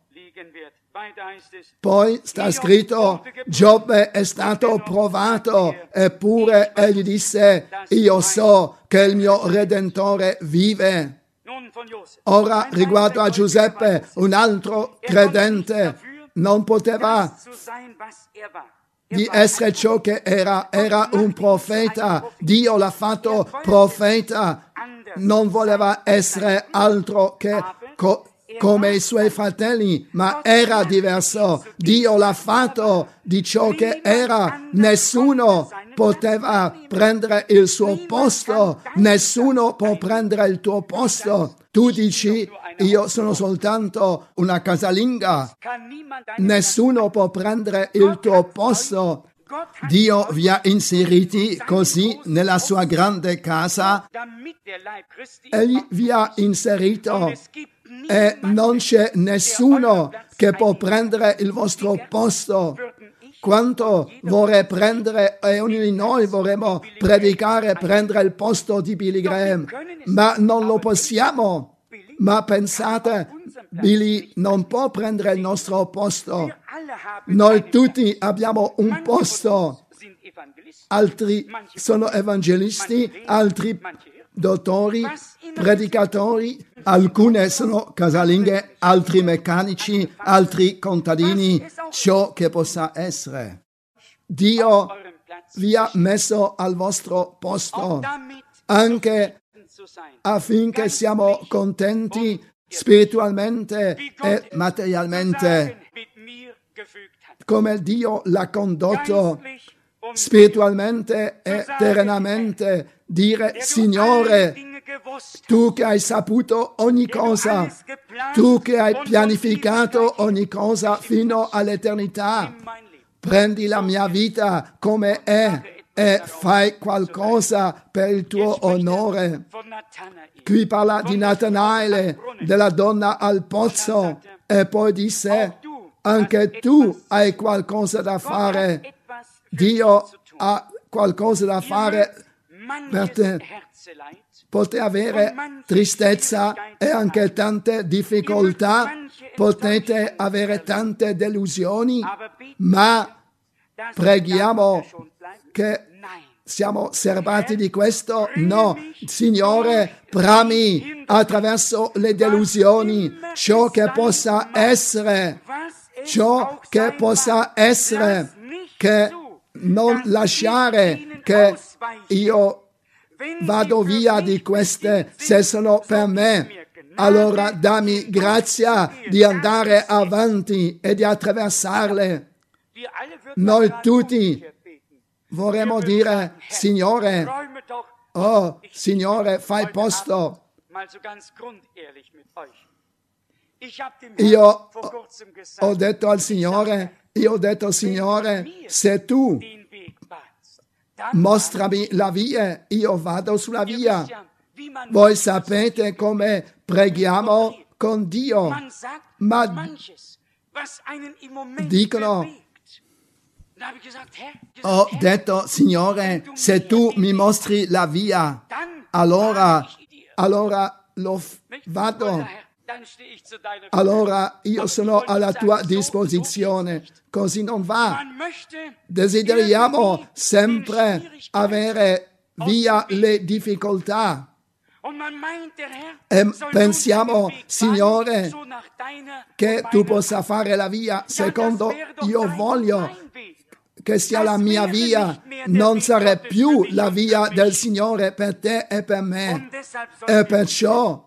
Poi sta scritto, Giobbe è stato provato, eppure egli disse, io so che il mio Redentore vive. Ora, riguardo a Giuseppe, un altro credente non poteva di essere ciò che era un profeta. Dio l'ha fatto profeta, non voleva essere altro che come i suoi fratelli, ma era diverso. Dio l'ha fatto di ciò che era. Nessuno poteva prendere il suo posto, nessuno può prendere il tuo posto. Tu dici, io sono soltanto una casalinga, nessuno può prendere il tuo posto. Dio vi ha inseriti così nella sua grande casa, egli vi ha inserito e non c'è nessuno che può prendere il vostro posto. Quanto vorrei prendere e ognuno di noi vorremmo predicare, prendere il posto di Billy Graham, ma non lo possiamo. Ma pensate, Billy non può prendere il nostro posto. Noi tutti abbiamo un posto. Altri sono evangelisti, altri dottori, predicatori, alcune sono casalinghe, altri meccanici, altri contadini, ciò che possa essere. Dio vi ha messo al vostro posto, anche affinché siamo contenti spiritualmente e materialmente, come Dio l'ha condotto spiritualmente e terrenamente. Dire, Signore, tu che hai saputo ogni cosa, tu che hai pianificato ogni cosa fino all'eternità, prendi la mia vita come è e fai qualcosa per il tuo onore. Qui parla di Natanaele, della donna al pozzo, e poi disse, anche tu hai qualcosa da fare. Dio ha qualcosa da fare per te. Potete avere tristezza e anche tante difficoltà, potete avere tante delusioni, ma preghiamo che siamo serbati di questo? No, Signore, prami attraverso le delusioni ciò che possa essere, che non lasciare che io vado via di queste se sono per me. Allora dammi grazia di andare avanti e di attraversarle. Noi tutti vorremmo dire, Signore, oh Signore, fai posto. Io ho detto al Signore, Signore, se tu mostrami la via, io vado sulla via. Voi sapete come preghiamo con Dio, ma dicono, ho detto, Signore, se tu mi mostri la via, allora lo vado. Allora io sono alla tua disposizione. Così non va. Desideriamo sempre avere via le difficoltà. E pensiamo, Signore, che tu possa fare la via secondo io voglio, che sia la mia via, non sarà più la via del Signore per te e per me. E perciò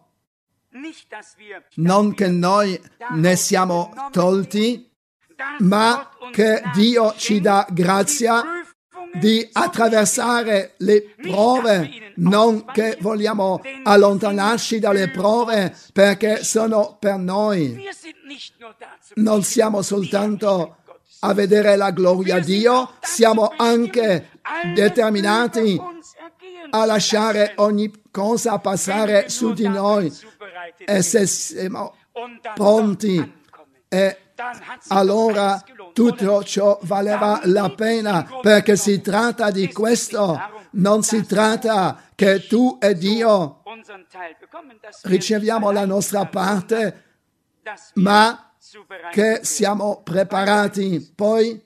non che noi ne siamo tolti, ma che Dio ci dà grazia di attraversare le prove, non che vogliamo allontanarci dalle prove perché sono per noi. Non siamo soltanto a vedere la gloria di Dio, siamo anche determinati a lasciare ogni cosa passare su di noi, e se siamo pronti, e allora tutto ciò valeva la pena, perché si tratta di questo, non si tratta che tu e Dio riceviamo la nostra parte, ma che siamo preparati. Poi,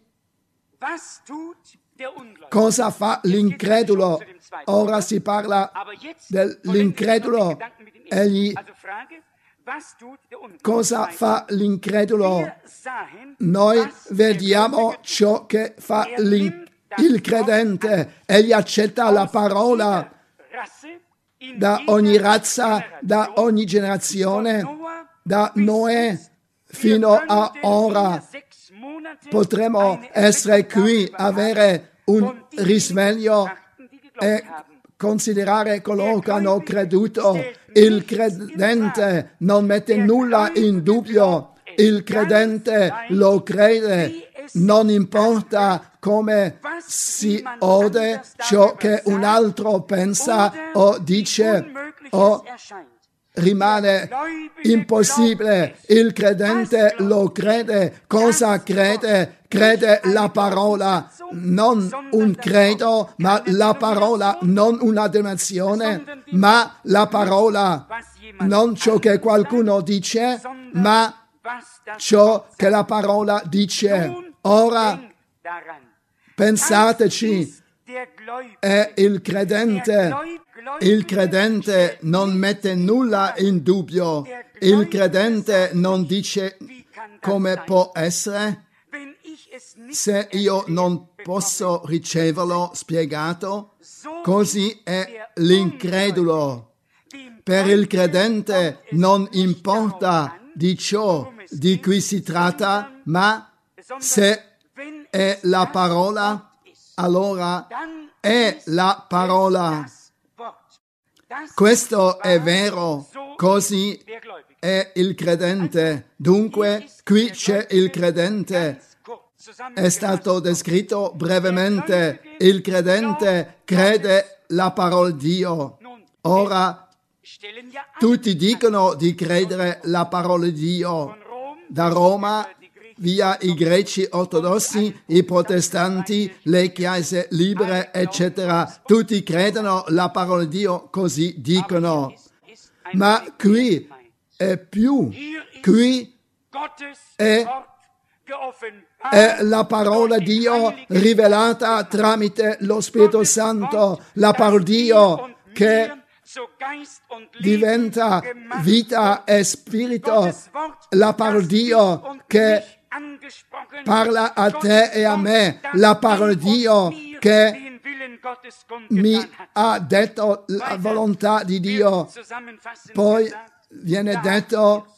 cosa fa l'incredulo? Ora si parla dell'incredulo. Egli, cosa fa l'incredulo? Noi vediamo ciò che fa il credente. Egli accetta la parola da ogni razza, da ogni generazione, da Noè fino a ora. Potremmo essere qui, avere un risveglio e considerare coloro che hanno creduto. Il credente non mette nulla in dubbio, il credente lo crede, non importa come si ode ciò che un altro pensa o dice o rimane impossibile. Il credente lo crede. Cosa crede? Crede la parola, non un credo, ma la parola, non una denominazione, ma la parola, non ciò che qualcuno dice, ma ciò che la parola dice. Ora pensateci, è il credente non mette nulla in dubbio, il credente non dice come può essere. Se io non posso riceverlo spiegato, così è l'incredulo. Per il credente non importa di ciò di cui si tratta, ma se è la parola, allora è la parola. Questo è vero, così è il credente. Dunque, qui c'è il credente. È stato descritto brevemente. Il credente crede la parola di Dio. Ora, tutti dicono di credere la parola di Dio. Da Roma, via i greci ortodossi, i protestanti, le chiese libere, eccetera. Tutti credono la parola di Dio, così dicono. Ma qui è più. Qui è la parola di Dio rivelata tramite lo Spirito Santo, la parola di Dio che diventa vita e spirito, la parola di Dio che parla a te e a me, la parola di Dio che mi ha detto la volontà di Dio. Poi viene detto,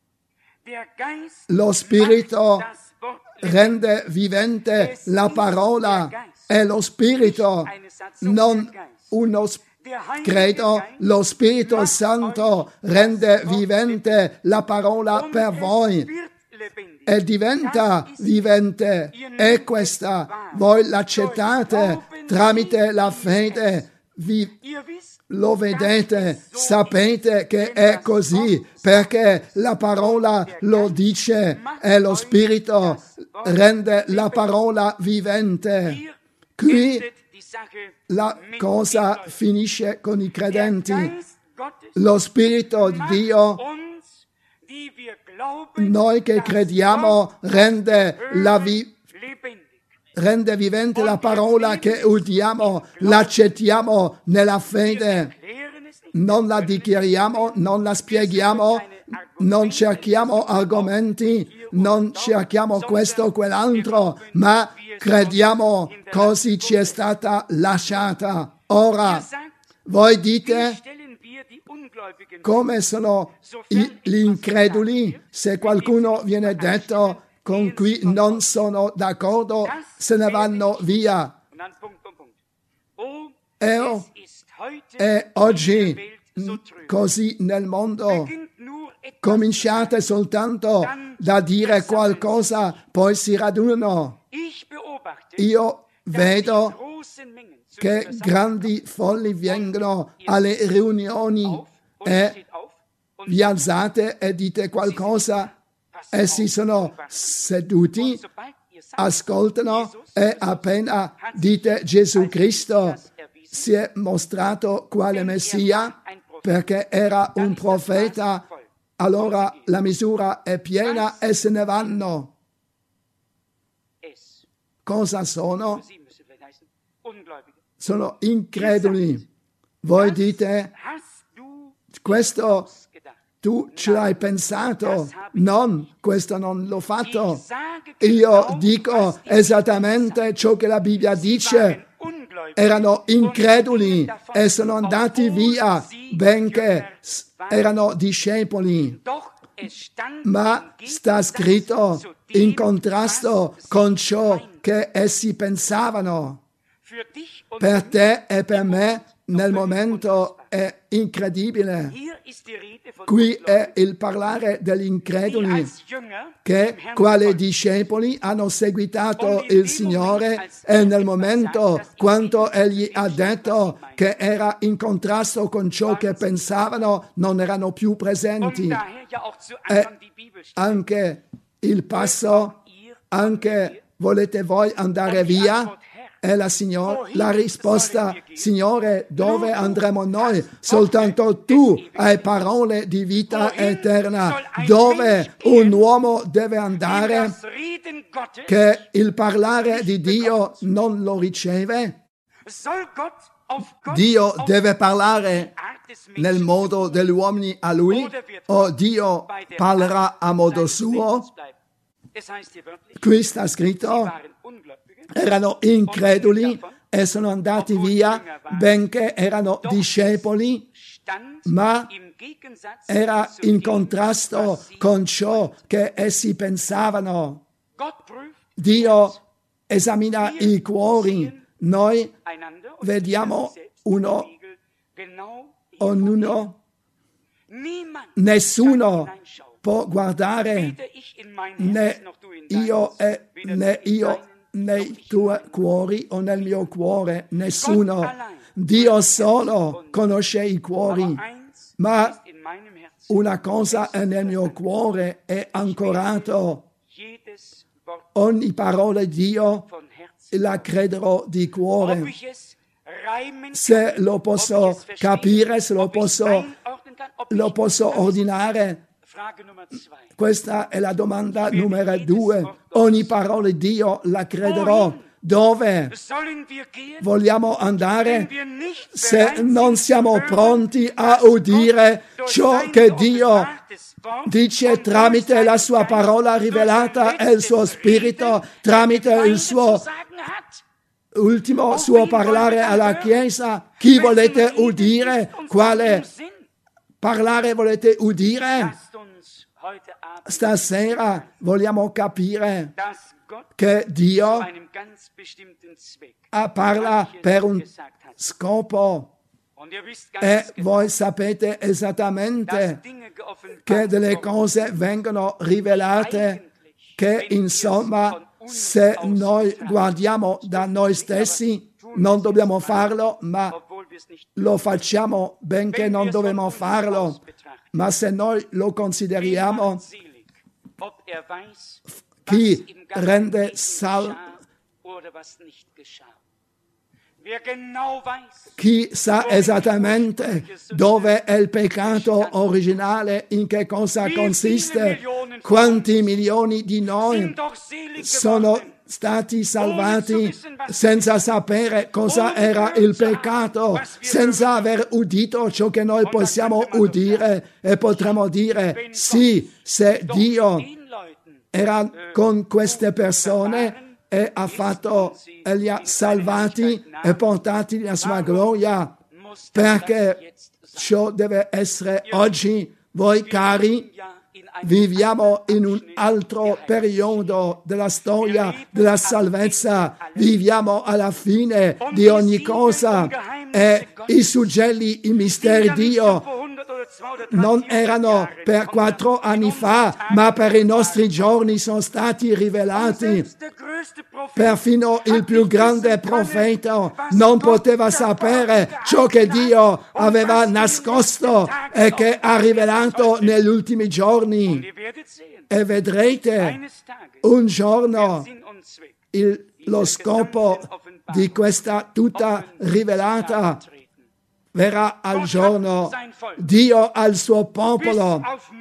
lo Spirito rende vivente la parola, e lo Spirito, non uno credo, lo Spirito Santo rende vivente la parola per voi e diventa vivente. E questa voi l'accettate tramite la fede, lo vedete, sapete che è così, perché la parola lo dice e lo Spirito rende la parola vivente. Qui la cosa finisce con i credenti. Lo Spirito di Dio, noi che crediamo, rende vivente la parola che udiamo, l'accettiamo nella fede, non la dichiariamo, non la spieghiamo, non cerchiamo argomenti, non cerchiamo questo o quell'altro, ma crediamo, così ci è stata lasciata. Ora, voi dite, come sono gli increduli? Se qualcuno viene detto con cui non sono d'accordo, se ne vanno via. E oggi, così nel mondo, cominciate soltanto da dire qualcosa, poi si radunano. Io vedo che grandi folli vengono alle riunioni e vi alzate e dite qualcosa e si sono seduti, ascoltano e appena dite Gesù Cristo si è mostrato quale Messia perché era un profeta, allora la misura è piena e se ne vanno. Cosa sono? Sono increduli. Voi dite, questo tu ci hai pensato? Non, questo non l'ho fatto. Io dico esattamente ciò che la Bibbia dice. Erano increduli e sono andati via, benché erano discepoli. Ma sta scritto in contrasto con ciò che essi pensavano. Per te e per me nel momento è incredibile. Qui è il parlare degli increduli che, quali discepoli, hanno seguitato il Signore e nel momento quando Egli ha detto che era in contrasto con ciò che pensavano, non erano più presenti. E anche il passo, anche volete voi andare via? E la risposta, Signore, dove andremo noi? Soltanto tu hai parole di vita eterna. Dove un uomo deve andare che il parlare di Dio non lo riceve? Dio deve parlare nel modo degli uomini a lui o Dio parlerà a modo suo? Qui sta scritto, erano increduli e sono andati via, benché erano discepoli, ma era in contrasto con ciò che essi pensavano. Dio esamina i cuori. Noi vediamo ognuno, nessuno può guardare né io nei tuoi cuori o nel mio cuore, nessuno. Dio solo conosce i cuori, ma una cosa è nel mio cuore, è ancorato. Ogni parola di Dio la crederò di cuore. Se lo posso capire, se lo posso ordinare. Questa è la domanda numero 2. Ogni parola di Dio la crederò. Dove vogliamo andare se non siamo pronti a udire ciò che Dio dice tramite la sua parola rivelata e il suo spirito, tramite il suo ultimo suo parlare alla Chiesa? Chi volete udire? Quale parlare volete udire? Stasera vogliamo capire che Dio parla per un scopo e voi sapete esattamente che delle cose vengono rivelate che insomma se noi guardiamo da noi stessi non dobbiamo farlo, ma lo facciamo benché non dobbiamo farlo. Ma se noi lo consideriamo, chi rende salvo, chi sa esattamente dove è il peccato originale, in che cosa consiste, quanti milioni di noi sono stati salvati senza sapere cosa era il peccato, senza aver udito ciò che noi possiamo udire e potremmo dire sì, se Dio era con queste persone e li ha salvati e portati nella sua gloria, perché ciò deve essere oggi. Voi cari, viviamo in un altro periodo della storia della salvezza, viviamo alla fine di ogni cosa e i suggelli, i misteri di Dio non erano per 4 anni fa, ma per i nostri giorni sono stati rivelati. Perfino il più grande profeta non poteva sapere ciò che Dio aveva nascosto e che ha rivelato negli ultimi giorni. E vedrete un giorno lo scopo di questa tutta rivelata verrà al giorno. Dio al suo popolo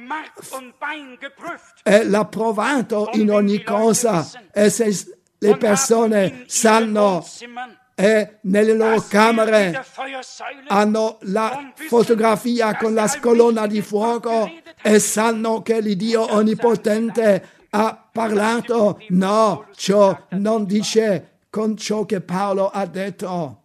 e l'ha provato in ogni cosa, e se le persone sanno e nelle loro camere hanno la fotografia con la colonna di fuoco e sanno che l'Iddio Onnipotente ha parlato, no, ciò non dice con ciò che Paolo ha detto.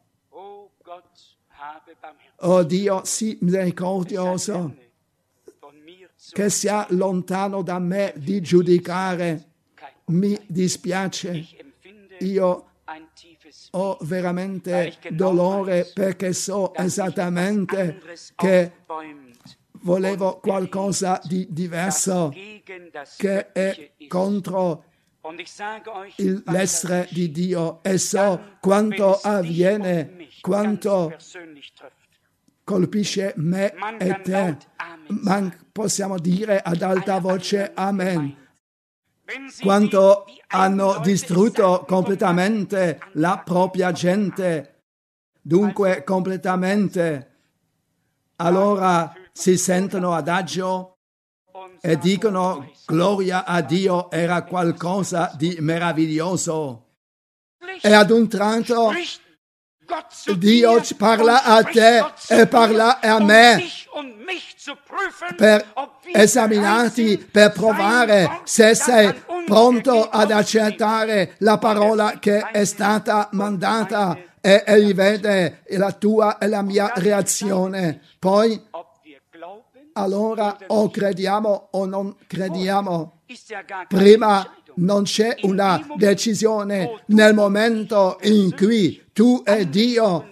Oh Dio, sii misericordioso, che sia lontano da me di giudicare. Mi dispiace, io ho veramente dolore perché so esattamente che volevo qualcosa di diverso, che è contro l'essere di Dio, e so quanto avviene, quanto colpisce me e te. Ma possiamo dire ad alta voce Amen. Quanto hanno distrutto completamente la propria gente, dunque completamente, allora si sentono adagio e dicono gloria a Dio, era qualcosa di meraviglioso. E ad un tratto Dio parla a te e parla a me per esaminarti, per provare se sei pronto ad accettare la parola che è stata mandata, e egli vede la tua e la mia reazione. Poi allora o crediamo o non crediamo. Prima non c'è una decisione. Nel momento in cui tu e Dio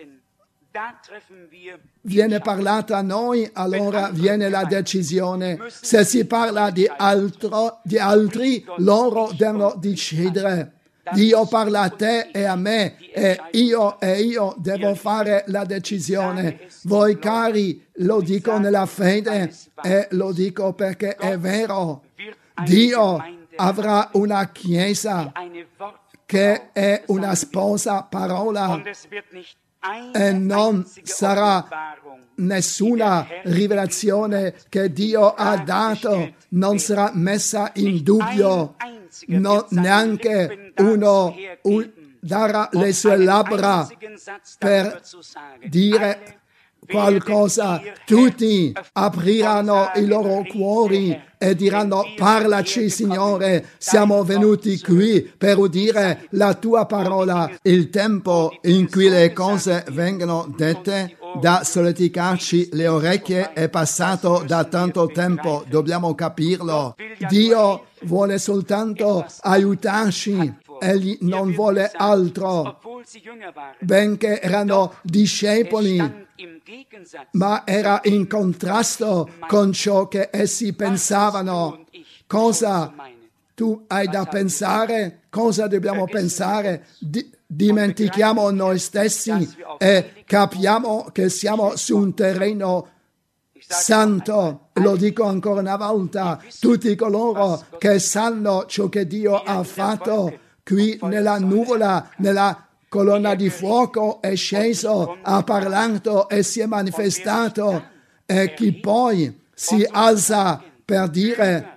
viene parlato a noi, allora viene la decisione. Se si parla di altri, loro devono decidere. Dio parla a te e a me, e io devo fare la decisione. Voi cari, lo dico nella fede e lo dico perché è vero. Dio avrà una chiesa che è una sposa parola, e non sarà nessuna rivelazione che Dio ha dato, non sarà messa in dubbio, neanche uno darà le sue labbra per dire qualcosa. Tutti apriranno i loro cuori e diranno: parlaci Signore, siamo venuti qui per udire la tua parola. Il tempo in cui le cose vengono dette da solleticarci le orecchie è passato da tanto tempo, dobbiamo capirlo. Dio vuole soltanto aiutarci, egli non vuole altro. Benché erano discepoli, ma era in contrasto con ciò che essi pensavano. Cosa tu hai da pensare? Cosa dobbiamo pensare? Dimentichiamo noi stessi e capiamo che siamo su un terreno santo. Lo dico ancora una volta: tutti coloro che sanno ciò che Dio ha fatto qui nella nuvola, nella colonna di fuoco, è sceso, ha parlato e si è manifestato, e chi poi si alza per dire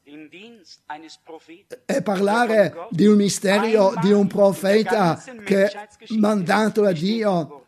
e parlare di un mistero di un profeta che è mandato da Dio.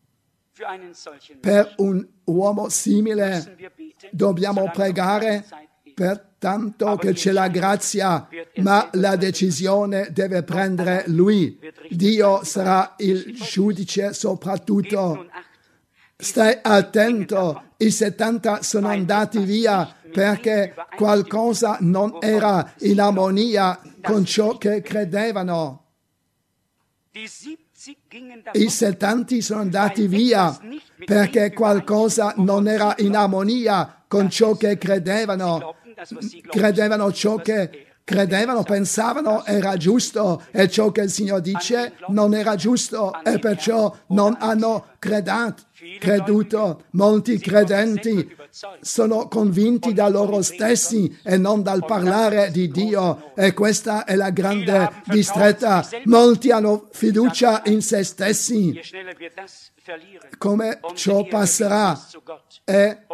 Per un uomo simile dobbiamo pregare, pertanto che c'è la grazia, ma la decisione deve prendere Lui. Dio sarà il giudice soprattutto. Stai attento, i 70 sono andati via perché qualcosa non era in armonia con ciò che credevano. I 70 sono andati via perché qualcosa non era in armonia con ciò che credevano ciò che credevano, pensavano era giusto e ciò che il Signore dice non era giusto e perciò non hanno creduto. Molti credenti sono convinti da loro stessi e non dal parlare di Dio e questa è la grande distretta. Molti hanno fiducia in se stessi. Come ciò passerà e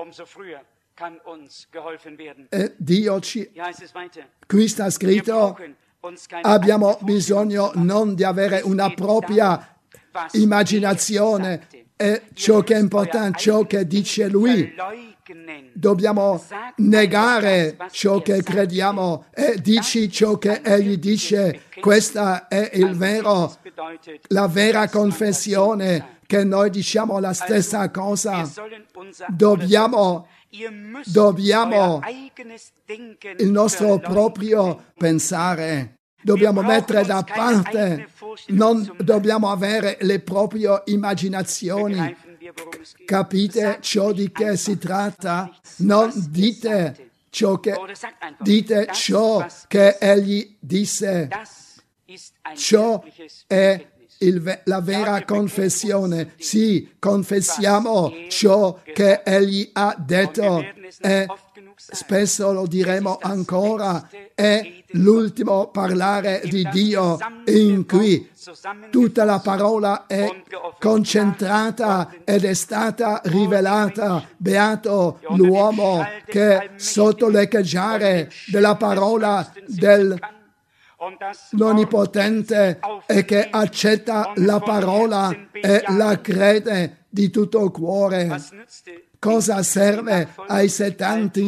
Dio qui sta scritto, abbiamo bisogno non di avere una propria immaginazione e ciò che è importante, ciò che dice Lui. Dobbiamo negare ciò che crediamo e dici ciò che Egli dice. Questa è la vera confessione, che noi diciamo la stessa cosa. Dobbiamo il nostro proprio pensare, dobbiamo mettere da parte, non dobbiamo avere le proprie immaginazioni. Capite ciò di che si tratta? Non dite ciò che Egli disse. Ciò è la vera confessione. Sì, confessiamo ciò che Egli ha detto e spesso lo diremo ancora. È l'ultimo parlare di Dio in cui tutta la parola è concentrata ed è stata rivelata. Beato l'uomo che sotto l'echeggiare della parola dell'Onnipotente e che accetta la parola e la crede di tutto il cuore. Cosa serve ai 70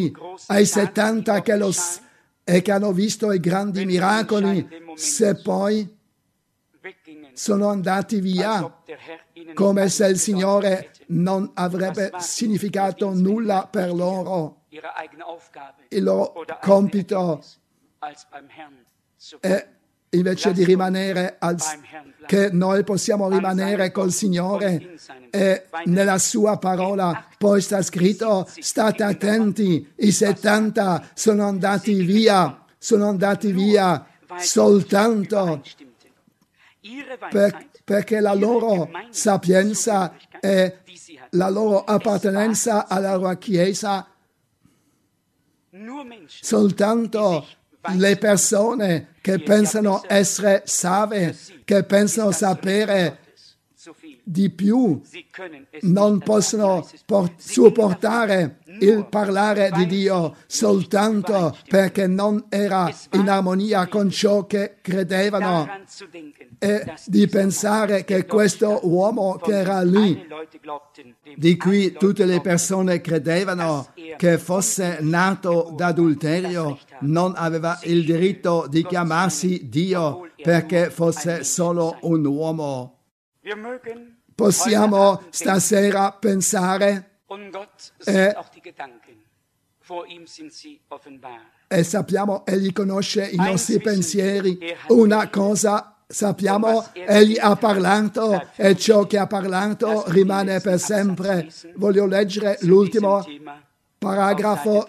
che hanno visto i grandi miracoli se poi sono andati via come se il Signore non avrebbe significato nulla per loro? Il loro compito è invece di rimanere che noi possiamo rimanere col Signore e nella sua parola. Poi sta scritto, state attenti, i 70 sono andati via soltanto perché la loro sapienza e la loro appartenenza alla loro Chiesa, soltanto le persone che pensano essere savie, che pensano sapere di più, non possono supportare il parlare di Dio soltanto perché non era in armonia con ciò che credevano, e di pensare che questo uomo che era lì, di cui tutte le persone credevano che fosse nato d'adulterio, non aveva il diritto di chiamarsi Dio perché fosse solo un uomo. Possiamo stasera pensare e sappiamo, Egli conosce i nostri pensieri. Una cosa sappiamo, Egli ha parlato e ciò che ha parlato rimane per sempre. Voglio leggere l'ultimo paragrafo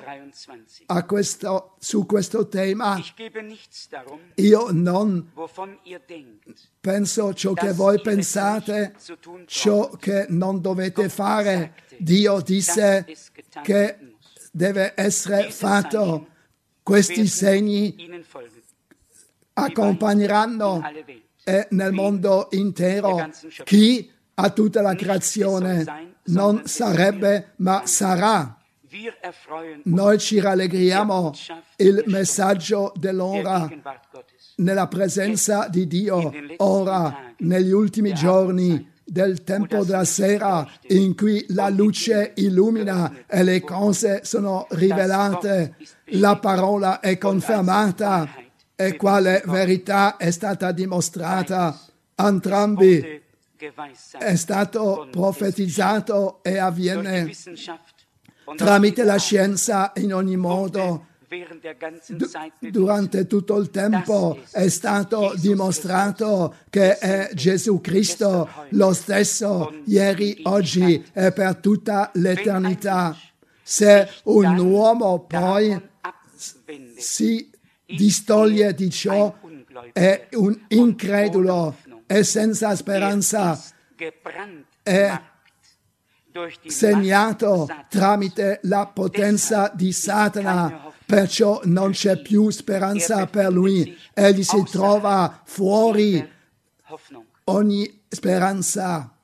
su questo tema. Io non penso ciò che voi pensate, ciò che non dovete fare. Dio disse che deve essere fatto. Questi segni accompagneranno nel mondo intero. Chi ha tutta la creazione non sarebbe, ma sarà. Noi ci rallegriamo il messaggio dell'ora nella presenza di Dio, ora, negli ultimi giorni del tempo della sera, in cui la luce illumina e le cose sono rivelate, la parola è confermata e quale verità è stata dimostrata. Entrambi è stato profetizzato e avviene tramite la scienza in ogni modo. Durante tutto il tempo è stato dimostrato che è Gesù Cristo lo stesso ieri, oggi e per tutta l'eternità. Se un uomo poi si distoglie di ciò, è un incredulo, è senza speranza, è segnato tramite la potenza di Satana, perciò non c'è più speranza per lui, egli si trova fuori ogni speranza.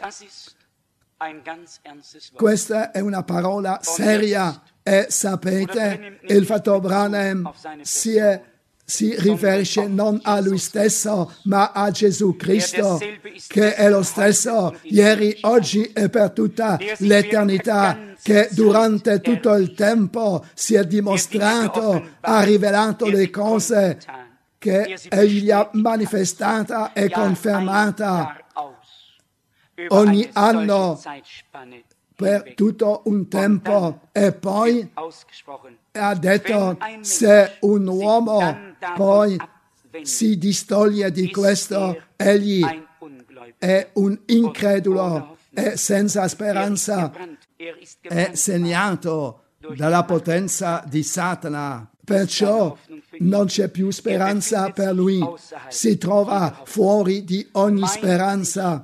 Questa è una parola seria e sapete, il fratello Branham si riferisce non a lui stesso, ma a Gesù Cristo, che è lo stesso ieri, oggi e per tutta l'eternità, che durante tutto il tempo si è dimostrato, ha rivelato le cose che egli ha manifestata e confermata ogni anno per tutto un tempo. E poi ha detto, se un uomo poi si distoglie di questo, egli è un incredulo, è senza speranza, è segnato dalla potenza di Satana. Perciò non c'è più speranza per lui, si trova fuori di ogni speranza.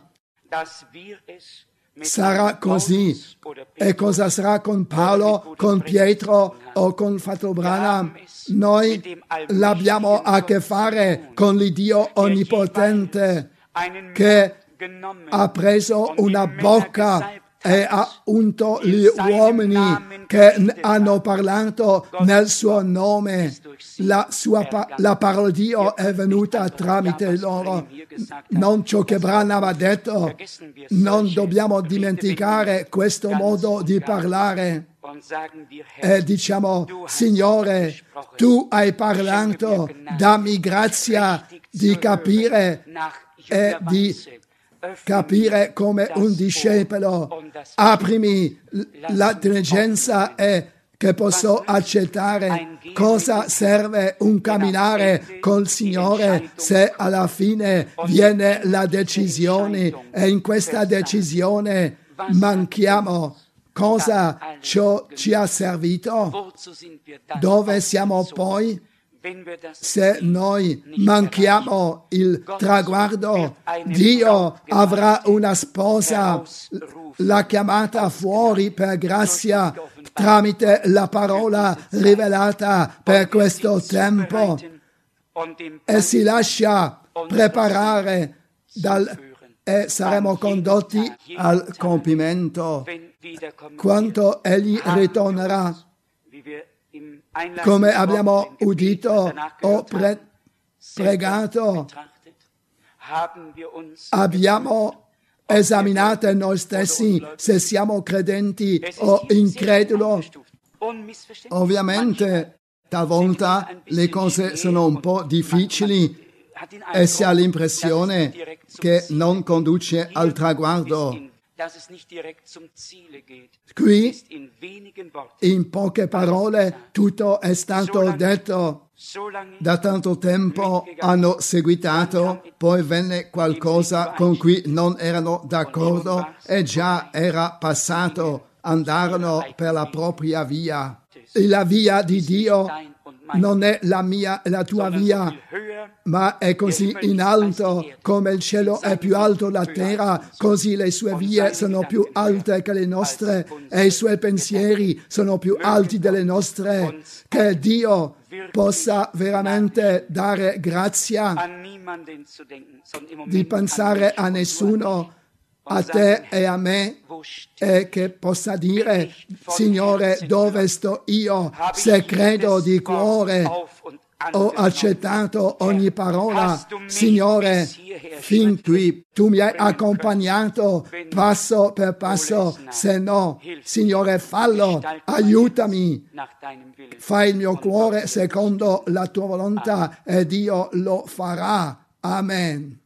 Sarà così. E cosa sarà con Paolo, con Pietro o con fratello Branham? Noi l'abbiamo a che fare con l'Iddio onnipotente che ha preso una bocca e ha unto gli uomini che hanno parlato nel suo nome. La parola di Dio è venuta tramite loro. Non ciò che Branham ha detto. Non dobbiamo dimenticare questo modo di parlare. E diciamo, Signore, tu hai parlato, dammi grazia di capire e di capire come un discepolo, aprimi l'intelligenza e che posso accettare cosa serve un camminare col Signore se alla fine viene la decisione e in questa decisione manchiamo. Cosa ciò ci ha servito? Dove siamo poi? Se noi manchiamo il traguardo, Dio avrà una sposa, l'ha chiamata fuori per grazia tramite la parola rivelata per questo tempo e si lascia preparare e saremo condotti al compimento quando egli ritornerà. Come abbiamo udito o pregato, abbiamo esaminato noi stessi se siamo credenti o increduli. Ovviamente, talvolta le cose sono un po' difficili e si ha l'impressione che non conduce al traguardo. Qui, in poche parole, tutto è stato detto. Da tanto tempo hanno seguitato, poi venne qualcosa con cui non erano d'accordo e già era passato, andarono per la propria via. E la via di Dio non è la mia e la tua via, ma è così in alto come il cielo è più alto della terra, così le sue vie sono più alte che le nostre e i suoi pensieri sono più alti delle nostre. Che Dio possa veramente dare grazia di pensare a nessuno, a te e a me, e che possa dire, Signore, dove sto io? Se credo di cuore, ho accettato ogni parola, Signore, fin qui tu mi hai accompagnato passo per passo, se no, Signore, fallo, aiutami, fai il mio cuore secondo la tua volontà e Dio lo farà. Amen.